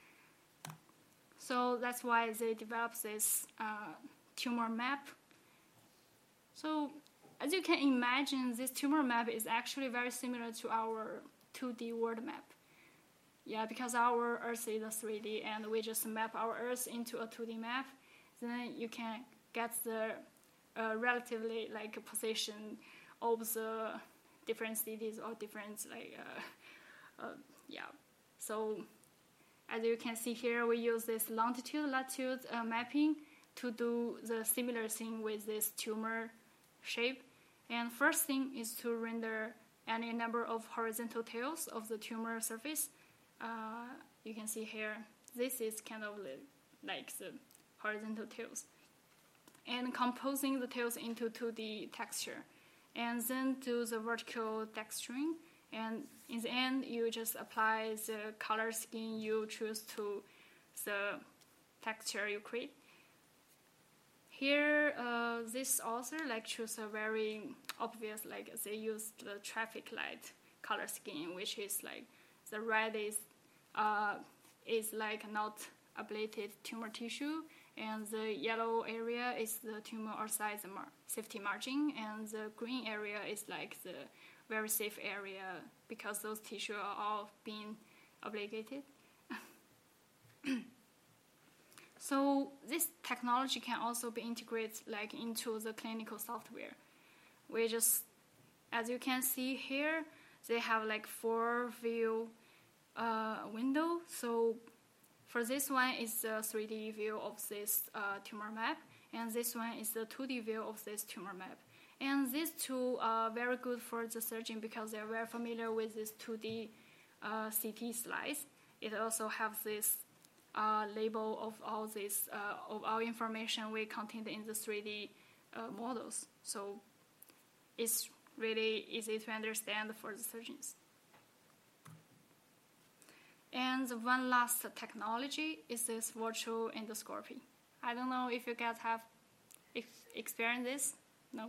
So that's why they developed this uh, tumor map. So as you can imagine, this tumor map is actually very similar to our two D world map. Yeah, because our Earth is a three D, and we just map our Earth into a two D map. Then you can get the uh, relatively like position of the different cities or different like uh, uh, yeah. So as you can see here, we use this longitude latitude uh, mapping to do the similar thing with this tumor shape. And first thing is to render any number of horizontal tails of the tumor surface. Uh, you can see here, this is kind of like the horizontal tails. And composing the tails into two D texture. And then do the vertical texturing. And in the end, you just apply the color scheme you choose to the texture you create. Here, uh, this author like choose a very obvious, like they use the traffic light color scheme, which is like the red is uh, is like not ablated tumor tissue, and the yellow area is the tumor outside the mar- safety margin, and the green area is like the very safe area because those tissues are all being ablated. So this technology can also be integrated like into the clinical software. We just, as you can see here, they have like four view uh, window. So for this one is the three D view of this uh, tumor map, and this one is the two D view of this tumor map. And these two are very good for the surgeon because they're very familiar with this two D uh, C T slides. It also has this uh, label of all this uh, of all information we contained in the three D uh, models. So it's really easy to understand for the surgeons. And the one last technology is this virtual endoscopy. I don't know if you guys have ex- experienced this. No.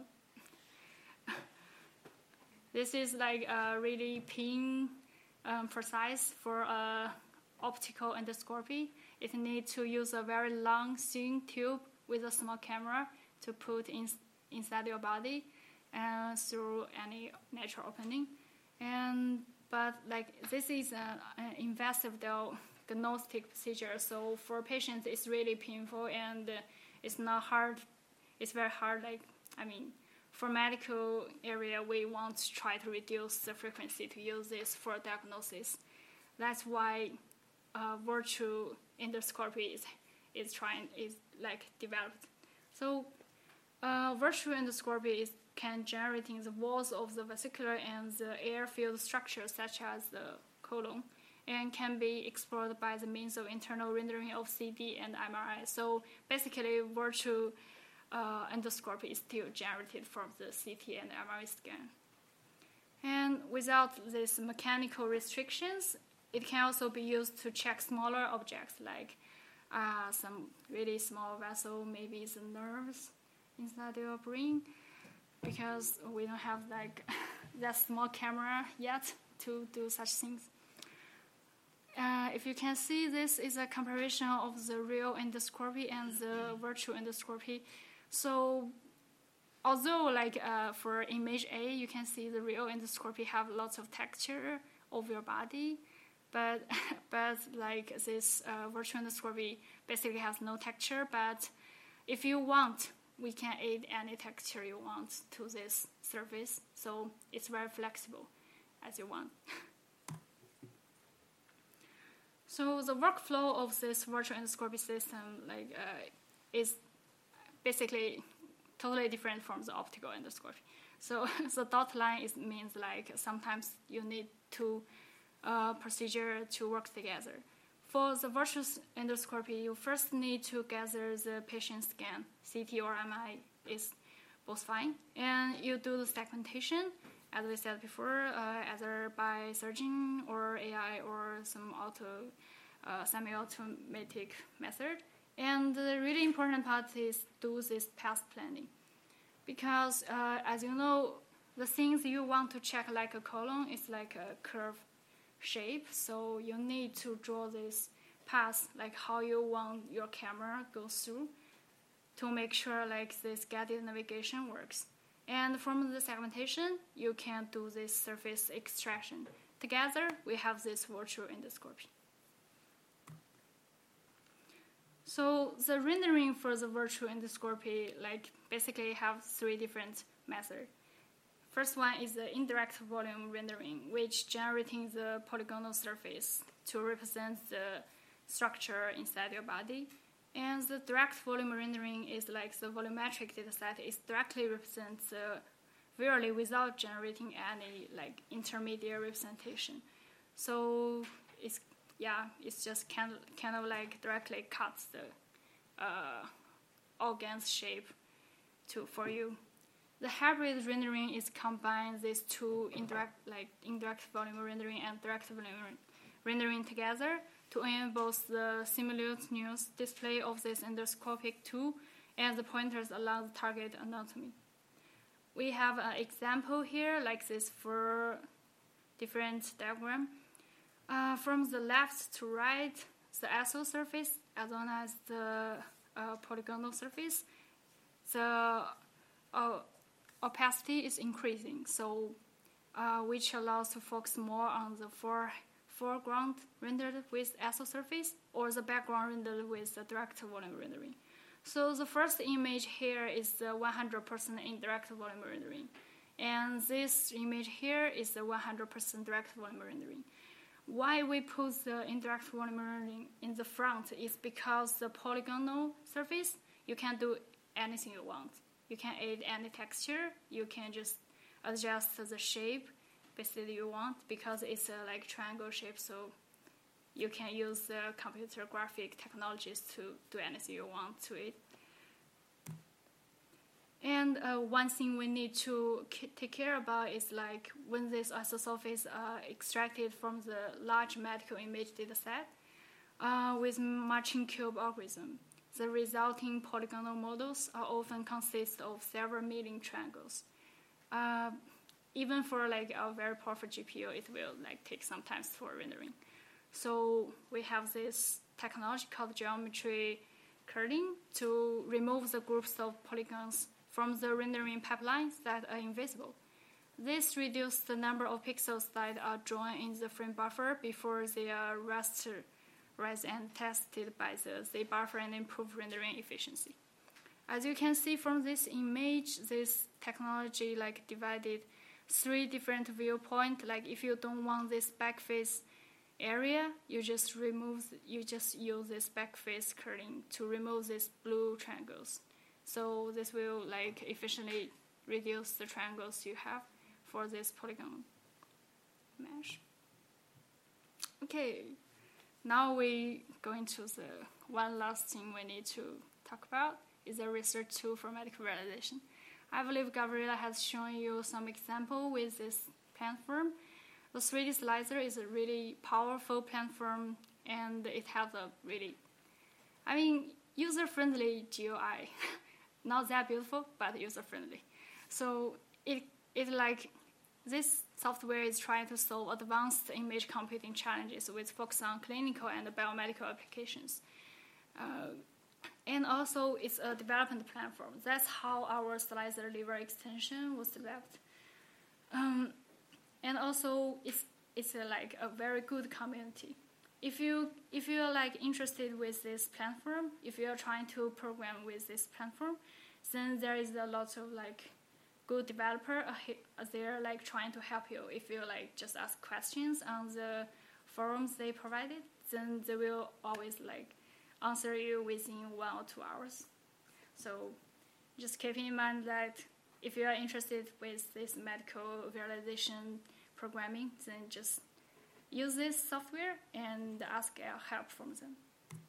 This is like a really pin um, precise for a optical endoscopy. It needs to use a very long thin tube with a small camera to put in, inside your body and through any natural opening. And but like this is a, an invasive diagnostic procedure, so for patients it's really painful and it's not hard. It's very hard. Like I mean. For medical area, we want to try to reduce the frequency to use this for diagnosis. That's why uh, virtual endoscopy is is trying is like developed. So uh, virtual endoscopy is can generating the walls of the vesicular and the air-filled structures such as the colon, and can be explored by the means of internal rendering of C T and M R I. So basically, virtual uh, endoscopy is still generated from the C T and M R I scan. And without these mechanical restrictions, it can also be used to check smaller objects like uh, some really small vessel, maybe the nerves inside your brain, because we don't have like that small camera yet to do such things. Uh, if you can see, this is a comparison of the real endoscopy and the virtual endoscopy. So although like uh, for image A, you can see the real endoscopy have lots of texture of your body, but but like this uh, virtual endoscopy basically has no texture. But if you want, we can add any texture you want to this surface. So it's very flexible as you want. So the workflow of this virtual endoscopy system like uh, is basically totally different from the optical endoscopy. So the dot line is means like sometimes you need two uh, procedure to work together. For the virtual endoscopy, you first need to gather the patient scan. C T or M R I is both fine. And you do the segmentation, as we said before, uh, either by surgeon or A I or some auto, uh, semi-automatic method. And the really important part is do this path planning. Because uh, as you know, the things you want to check like a colon is like a curve shape. So you need to draw this path, like how you want your camera goes through to make sure like this guided navigation works. And from the segmentation, you can do this surface extraction. Together, we have this virtual endoscopy. So the rendering for the virtual endoscopy, like basically have three different methods. First one is the indirect volume rendering, which generating the polygonal surface to represent the structure inside your body. And the direct volume rendering is like the volumetric dataset is directly represents uh, visually without generating any like intermediate representation. So it's yeah, it's just kind of, kind of like directly cuts the uh, organ's shape to for you. The hybrid rendering is combine these two indirect like indirect volume rendering and direct volume rendering together to enable the simultaneous display of this endoscopic tool and the pointers along the target anatomy. We have an example here like this for different diagram. Uh, from the left to right, the axial surface as well as the uh, polygonal surface, the uh, opacity is increasing, so uh, which allows to focus more on the fore, foreground rendered with axial surface or the background rendered with the direct volume rendering. So the first image here is the one hundred percent indirect volume rendering, and this image here is the one hundred percent direct volume rendering. Why we put the indirect volume rendering in the front is because the polygonal surface, you can do anything you want. You can add any texture. You can just adjust the shape basically you want because it's a like triangle shape, so you can use the computer graphic technologies to do anything you want to it. And uh, one thing we need to k- take care about is like when these isosurfaces are extracted from the large medical image dataset uh, with matching cube algorithm, the resulting polygonal models are often consist of several million triangles. Uh, even for like a very powerful G P U, it will like take some time for rendering. So we have this technology called geometry curling to remove the groups of polygons from the rendering pipelines that are invisible. This reduces the number of pixels that are drawn in the frame buffer before they are rasterized and tested by the Z buffer and improve rendering efficiency. As you can see from this image, this technology like divided three different viewpoints. Like if you don't want this back face area, you just remove, you just use this back face curling to remove these blue triangles. So this will like efficiently reduce the triangles you have for this polygon mesh. Okay, now we going to the one last thing we need to talk about is a research tool for medical realization. I believe Gabriela has shown you some example with this platform. The three D Slicer is a really powerful platform, and it has a really, I mean, user-friendly G U I. Not that beautiful, but user-friendly. So it it like this software is trying to solve advanced image computing challenges with focus on clinical and biomedical applications. Uh, and also, it's a development platform. That's how our Slicer liver extension was developed. Um, and also, it's it's a, like a very good community. If you if you are like interested with this platform, if you are trying to program with this platform, then there is a lot of like good developer uh, they're like trying to help you. If you like just ask questions on the forums they provided, then they will always like answer you within one or two hours. So just keep in mind that if you are interested with this medical visualization programming, then just use this software and ask help from them.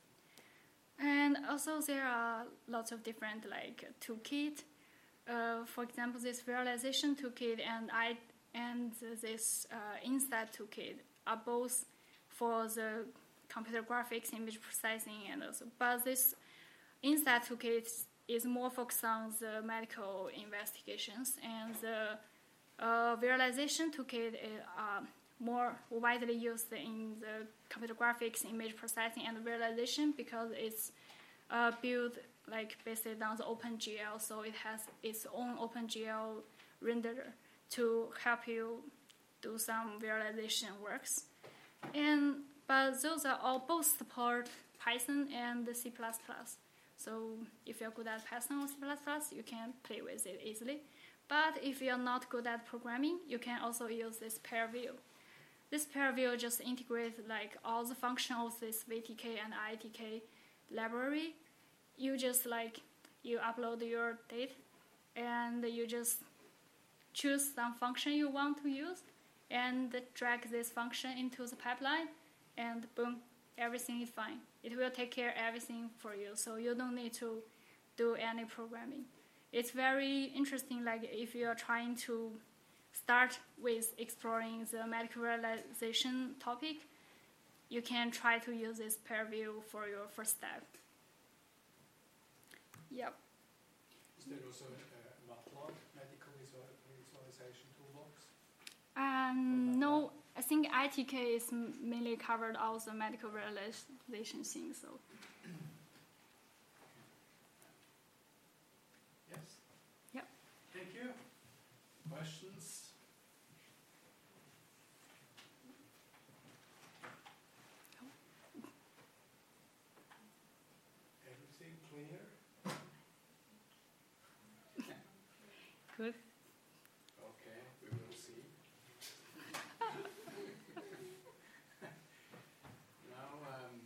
And also there are lots of different like toolkit. Uh, for example, this visualization toolkit and I and this uh, Insight toolkit are both for the computer graphics, image processing, and also. But this Insight toolkit is more focused on the medical investigations, and the uh, visualization toolkit is uh, more widely used in the computer graphics, image processing, and visualization because it's uh, built like based on the OpenGL, so it has its own OpenGL renderer to help you do some visualization works. And but those are all both support Python and C plus plus. So if you're good at Python or C plus plus, you can play with it easily. But if you're not good at programming, you can also use this pair view. This pair view just integrates like all the functions of this V T K and I T K library. You just like you upload your data, and you just choose some function you want to use, and drag this function into the pipeline, and boom, everything is fine. It will take care of everything for you, so you don't need to do any programming. It's very interesting. Like if you are trying to start with exploring the medical realization topic, you can try to use this pair view for your first step. Yep. Is there also a MATLAB medical visualization toolbox? Um, no, I think I T K is mainly covered all the medical realization things. So. Yes. Yep. Thank you. Questions? Everything clear? Good. Okay, we will see. Now, um,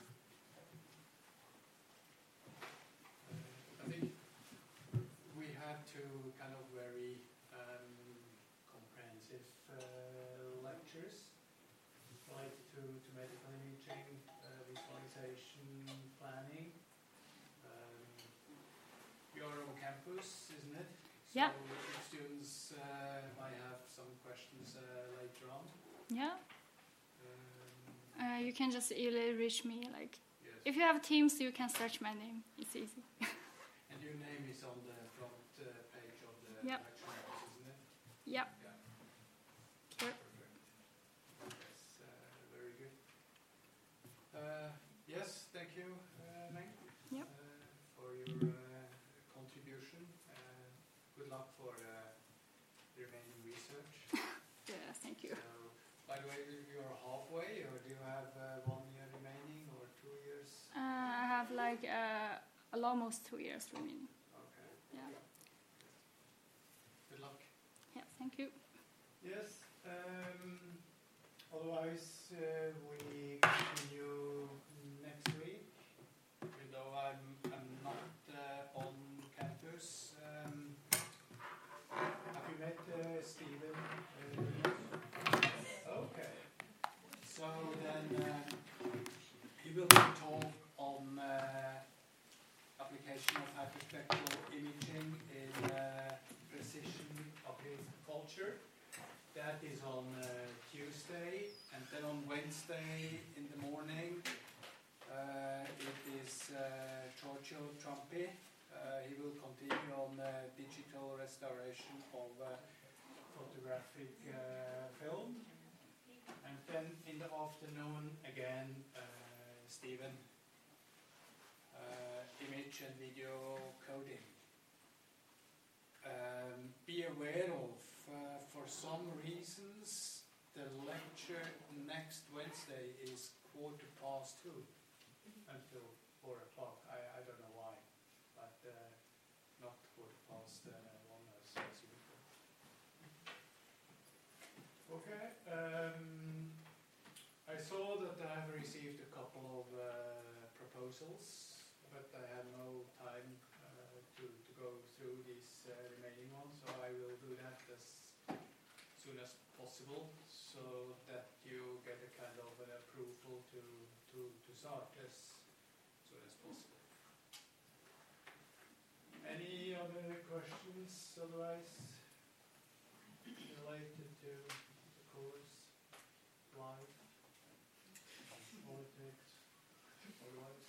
I think we had two kind of very um, comprehensive uh, lectures related to, to medical imaging, uh, visualization, planning. Um, you're on campus, isn't it? Yeah. So students uh, might have some questions uh, later on. Yeah. Um, Uh, you can just easily reach me. Like, yes. if you have Teams, you can search my name. It's easy. And your name is on the front uh, page of the Yep. lecture notes, isn't it? Yep. Yeah. Yep. Perfect. Yes, uh, very good. Uh, yes, thank you, uh, Meng, Yep. uh, for your uh, contribution. Uh, good luck for uh, the remaining research. Yeah, thank you. So, by the way, you're halfway, or do you have uh, one year remaining, or two years? Uh, I have like uh, almost two years remaining. Okay. Yeah. Good luck. Yeah, thank you. Yes. Um, otherwise, uh, we continue next week. Even though I'm, I'm not uh, on campus. Um, have you met uh, Stephen? Uh, okay. So then. application of hyperspectral imaging in uh, precision agriculture. That is on uh, Tuesday, and then on Wednesday in the morning uh, it is uh, Giorgio Trampi. Uh, he will continue on uh, digital restoration of uh, photographic uh, film. And then in the afternoon again, uh, Stephen, uh, image and video coding. Um, be aware of, uh, for some reasons, the lecture next Wednesday is quarter past two until four o'clock. I, I don't know why, but uh, not quarter past uh, one as, as usual. Okay. Um, I saw that I have received a couple of uh, proposals, but I have no time uh, to, to go through these uh, remaining ones, so I will do that as soon as possible, so that you get a kind of an approval to, to, to start as soon as possible. Any other questions otherwise related to the course, life, politics, otherwise?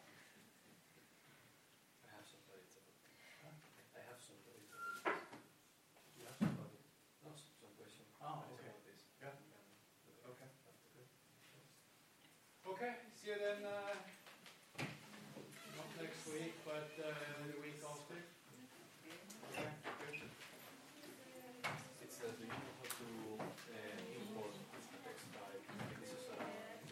I have some data. Huh? I have some data. You have somebody? No, some, some questions. Ah, Questions okay. about this. Yeah. Um, Okay. after. Good. Okay, see you then, uh, not next week, but uh, the week after. Okay, good. It's uh, do you know how to uh, import a text file? This is a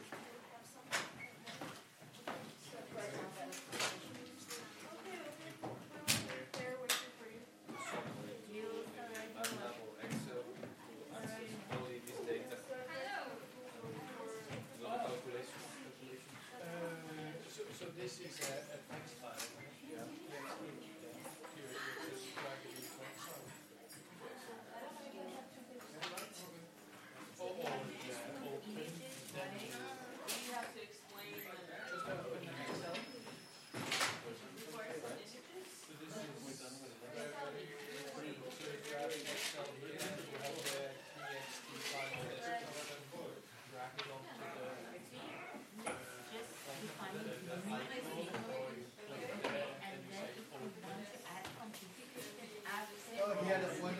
MATLAB or Excel. Only this data. So the calculation. calculation. Uh, so, so this is a, a text file. Yeah. Yeah. You, you just drag it into Excel. Or, or yeah, open, then you You have to explain the just open an Excel. requires images. So this is, uh, so if you have an Excel here, you have the txt file there, drag it onto the, uh, onto the, the icon, or you click there, and you say open. Oh, he had a point.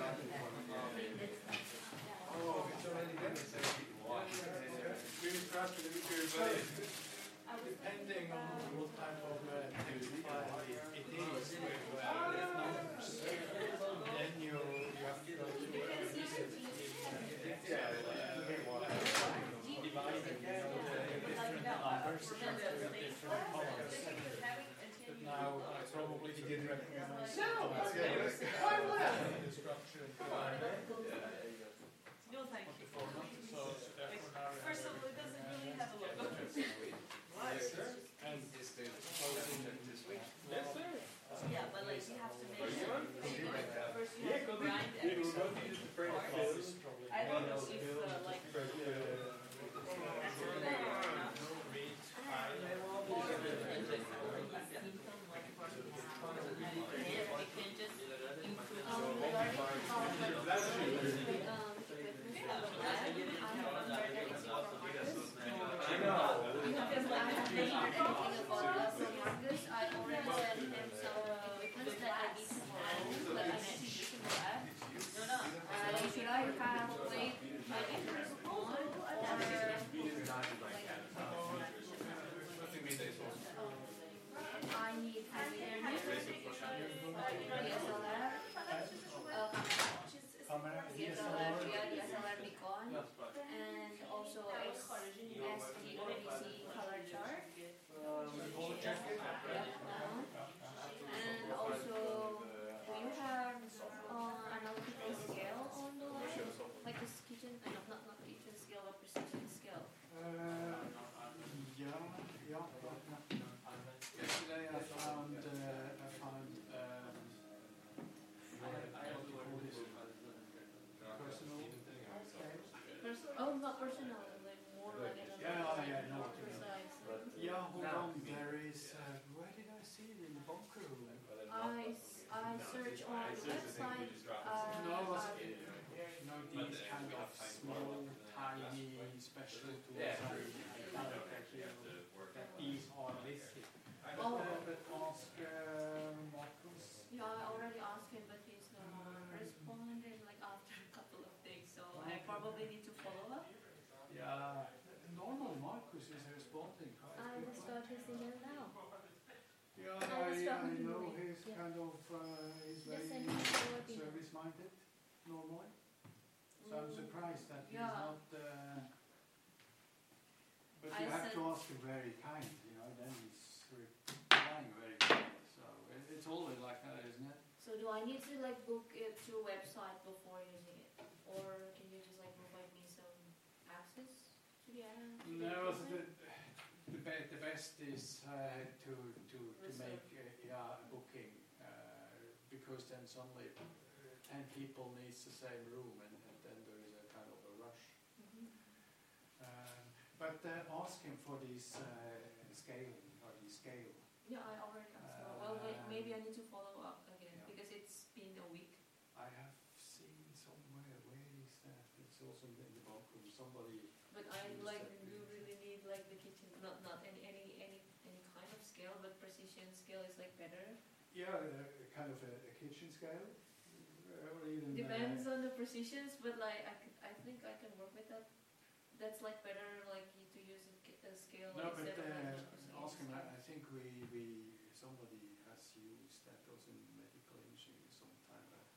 Oh, it's already there. We will try to do everybody. Depending on what type of uh, text file it, it is with uh, numbers, then you, you have to go to the reset in Excel, uh, dividing you know, the different numbers into different columns. But now I probably didn't recognize the structure and No, thank the you. format, so therefore now we First have of all, it doesn't really have a logo. Yes, sir. And Is the posting this week? Yeah, but like you have to make sure. First you have to grind every part. I don't know if uh, like that's good enough. It can just improve. I know. Because I have been thinking about so Marcus, I already sent him some equipment that I need for home, but I mentioned you can grab. No, no. Uh, should I have wait my interest on or I need to either D S L R, uh, camera, D S L R, yeah, D S L R Nikon, and also S T twenty C color chart. color jacket. And also, do you have uh, an optical scale on the like this kitchen? Uh, no, not not kitchen scale, but precision scale. Uh, yeah, yeah. Yesterday I found uh, I found um, I No, search it's on fine. the It's just a thing we website, just drop it uh, in. No, uh, it's- Yeah, yeah. You know, But these then kind we of have time small, for it. tiny, special tools. Yeah, I- true. I You found don't that, actually you have know, to work that on these it. are listed. But, Oh. uh, but ask uh, Marcus. yeah, I already asked him, but he's not responded like after a couple of days, so I probably need to follow up. Yeah, normally Marcus is responding. quite I quickly. just got his email now. Yeah, I was I, I talking to know him, he's yeah. kind of uh, he's Just very send him a forward email. service-minded normally. So I'm Mm, surprised that he's yeah. not. Uh, but I you have said- to ask him very kind, you know. Then he's replying very kind. So it, it's always like that, isn't it? So do I need to like book it through website before using it, or can you just like provide me some access to the app? to the No, so equipment? the, the, be- the best is uh, to to to Reserve. make uh, yeah a booking uh, because then suddenly uh, ten people needs the same room and, and then there is a kind of a rush. Mhm. Um, but uh, ask him for this uh, scaling or the scale. Yeah, I already asked. her. well, wait, Um, maybe I need to follow up again yeah. because it's been a week. I have seen somewhere where is that? It's also in the bathroom. Somebody. But I Use like that do really. really need like the kitchen, not not any any any any kind of scale, but precision scale is like better. Yeah, uh, kind of a, a kitchen scale, uh, or even. Depends Uh, on the precisions, but like I could, I think I can work with that. That's like better like you to use a, ki- a scale no, but instead of like uh, a precision ask him. I, scale. I think we we somebody has used that also in medical imaging some time back.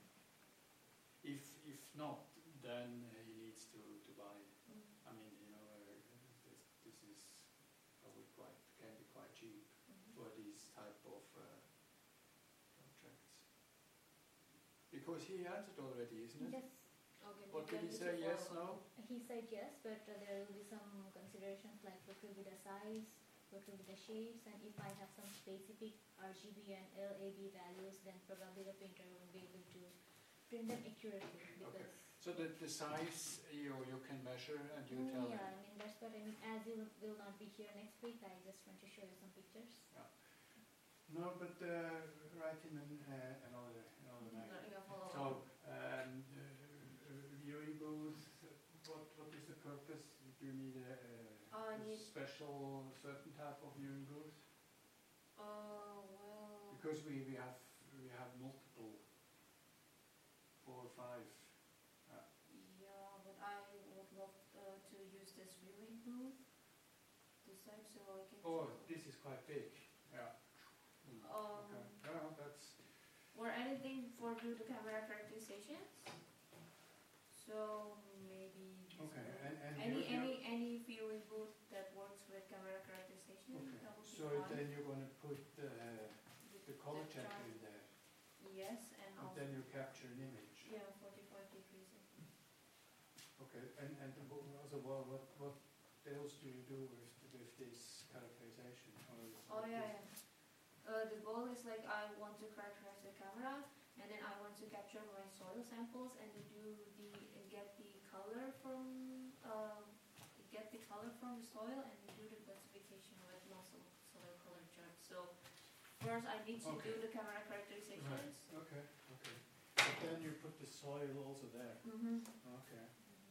If if not, then uh, he needs to to buy. Mm. I mean, you know, uh, this, this is probably quite can be quite cheap Mhm. for these type of uh, projects. Because he answered already, isn't it? Yes. Okay. What maybe I did he need to say? Yes, follow up. no? He said yes, but uh, there will be some considerations like what will be the size, what will be the shapes, and if I have some specific R G B and L A B values, then probably the printer will be able to print them accurately because. So the, the size you you can measure and you Mm, tell yeah, him. I mean that's what I mean. As you will not be here next week, I just want to show you some pictures. No, but uh, write him an, uh, another another No, mail. yeah, follow So up. um, uh, viewing booth. What what is the purpose? Do you need a, I a need- special certain type of viewing booth? Uh, well. Because we, we have we have multiple, four or five. Yeah, but I would love uh, to use this viewing booth this time so I can. Oh, check. this is quite big. Yeah. Mm, Um, okay. Yeah, that's. Or anything for do the camera characterizations. So maybe. this Okay, one. and, and Any you- you- any any viewing booth that works with camera characterization. Okay, That would be so fine. then you're going to put uh, the color the checker chart- in there, Yes, and and also then you capture an image. yeah, forty-five degrees. Okay, and and wh- also what what what else do you do with with this characterization? Or is Oh it yeah, just- yeah. Uh, the goal is like I want to characterize the camera, and then I want to capture my soil samples and to do the and get the color from uh, get the color from the soil and do the classification with muscle soil color chart. So first I need to Okay. do the camera characterizations. Okay, okay. But then you put the soil also there. Mm-hmm. Okay.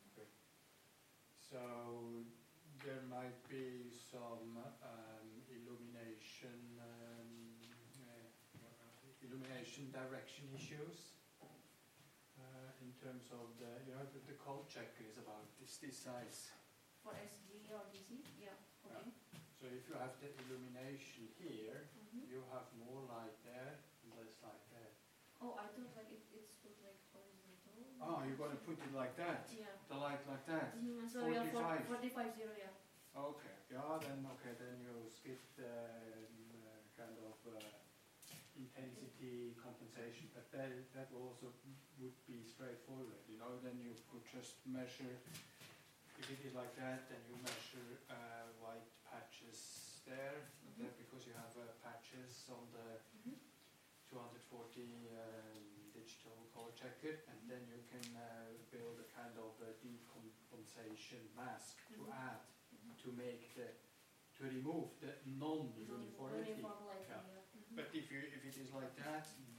So there might be some um, illumination, um, uh, illumination direction issues uh, in terms of the, you know, the, the color checker is about this, this size. For S D or D C, yeah, okay. So if you have the illumination here, Mm-hmm. you have more light there and less light there. Oh, I thought like it, it's put like horizontal. Oh, you're going to put it like that? Yeah. The light like that? Mm-hmm. So yeah, forty-five. forty-five zero, yeah. Okay, yeah, then okay, then you skip the um, uh, kind of uh, intensity compensation, but that that also would be straightforward, you know. Then you could just measure. If it is like that, then you measure uh, white patches there, Mhm. there because you have uh, patches on the Mm-hmm. two forty um, digital color checker, and then you can uh, build a kind of a decompensation mask to Mhm. add to make the to remove the non-uniformity. Uniform lighting, Yeah. yeah. Mhm. But if you if it is like that,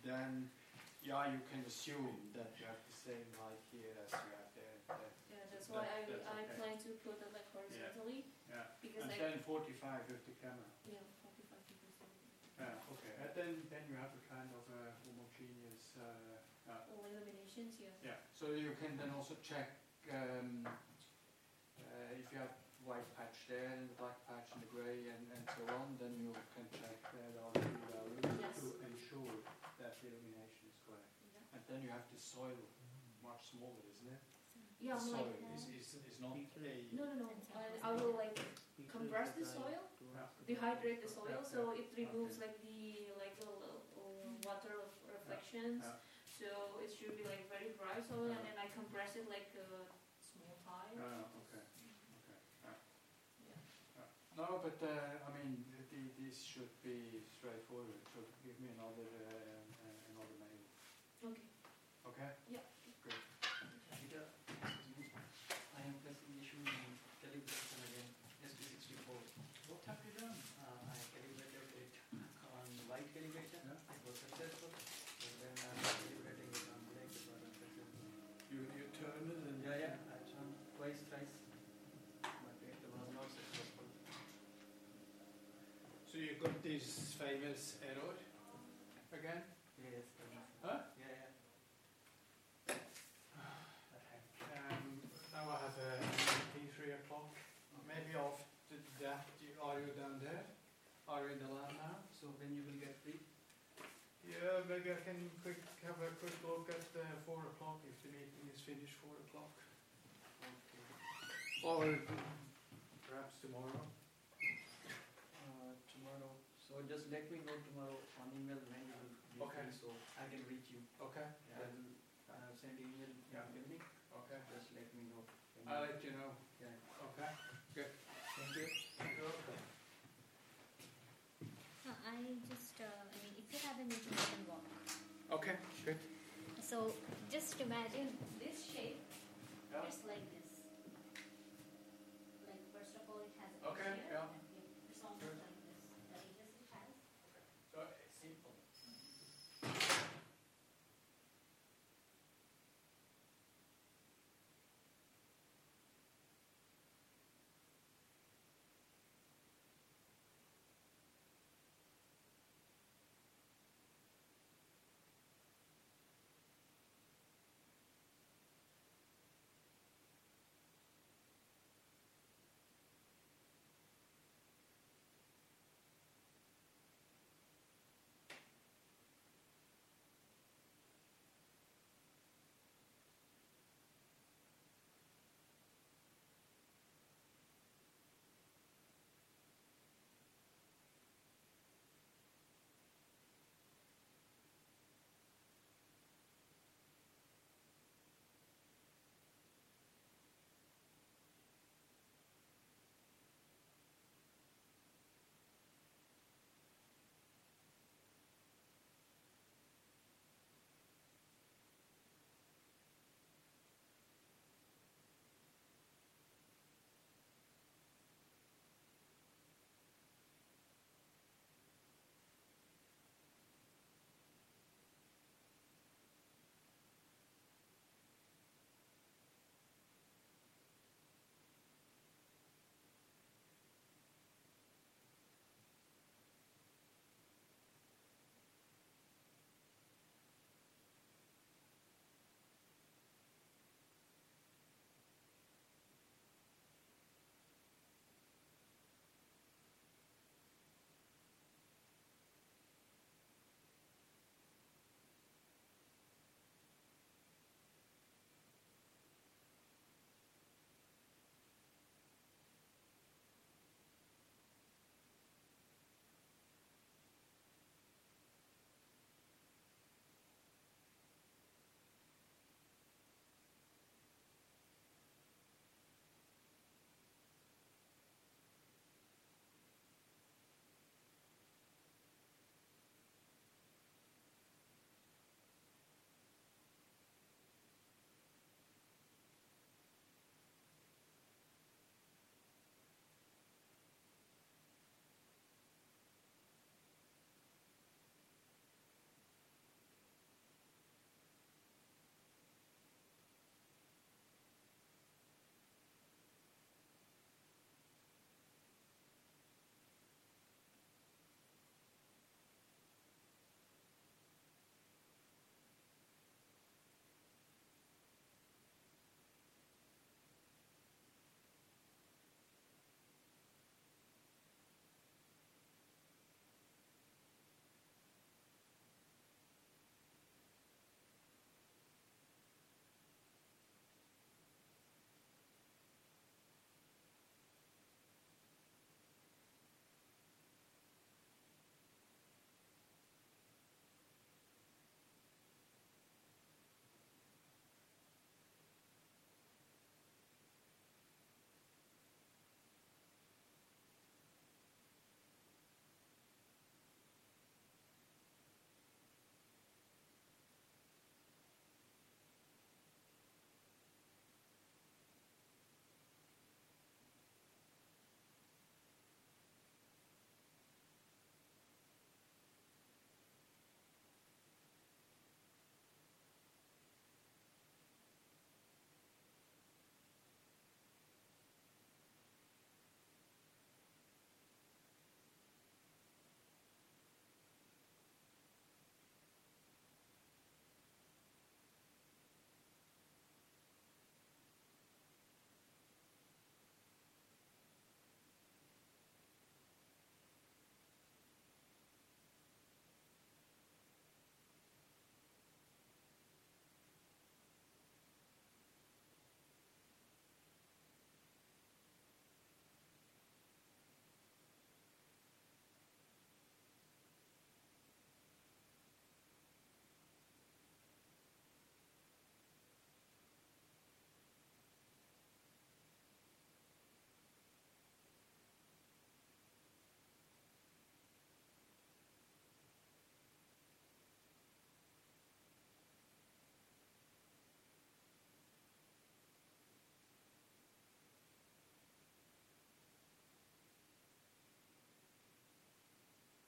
then yeah, you can assume that you have the same height here as you have there. there. Yeah, that's why I, That- that's I okay. plan to put it like horizontally. Yeah. Because And I, then forty-five with the camera. yeah, forty-five degrees. Yeah, okay. And then, then you have a kind of a homogeneous. Uh, uh, All illuminations, yes. yeah. So you can then also check um, uh, if you have white patch there and the black patch and the grey and, and so on. Then you can check the R G B values Yes. to ensure that the illumination is correct. Yeah. And then you have the soil much smaller, isn't it? Yeah, the I'm soil like, is, is, is not a. no, no, no. I, I will like compress the soil, dehydrate the soil, Yeah, so yeah. it removes Okay. like the like the uh, water of reflections. Yeah. So it should be like very dry soil, and then I compress it like a small tile. Uh, okay. Okay. Yeah. Yeah. Yeah. No, but uh, I mean, th- th- this should be straightforward. So give me another uh, uh, another mail. Okay. Okay. Yeah. Great. Peter, I am facing the issue in calibration again, S P sixty-four. What have you done? Uh, I calibrated it on white calibration, Yeah. it was successful. But then I'm calibrating it on black, it was unsuccessful. You you turn it and Yeah, yeah, I tried twice, thrice, but it was not successful. So you got this famous error again? Yes, that is- Huh? yeah, yeah. That happened. Um, now I have a meeting three o'clock. Maybe after that, you, are you down there? Are you in the lab now? So when you will get free? Yeah, maybe I can quick have a quick look at uh, four o'clock if the meeting is finished four o'clock. Okay. Or perhaps tomorrow. Uh, tomorrow. So just let me know tomorrow on email when you will be Okay. free, so I can reach you. Okay. I will uh, send email in Yeah. the evening. Okay. Just let me know. when I'll you- let you know. Yeah. Okay. Good. Thank you. You're welcome. Uh, I just, uh, I mean, if you have a meeting, you can walk. Okay. Good. So just imagine this shape. Yeah. It's like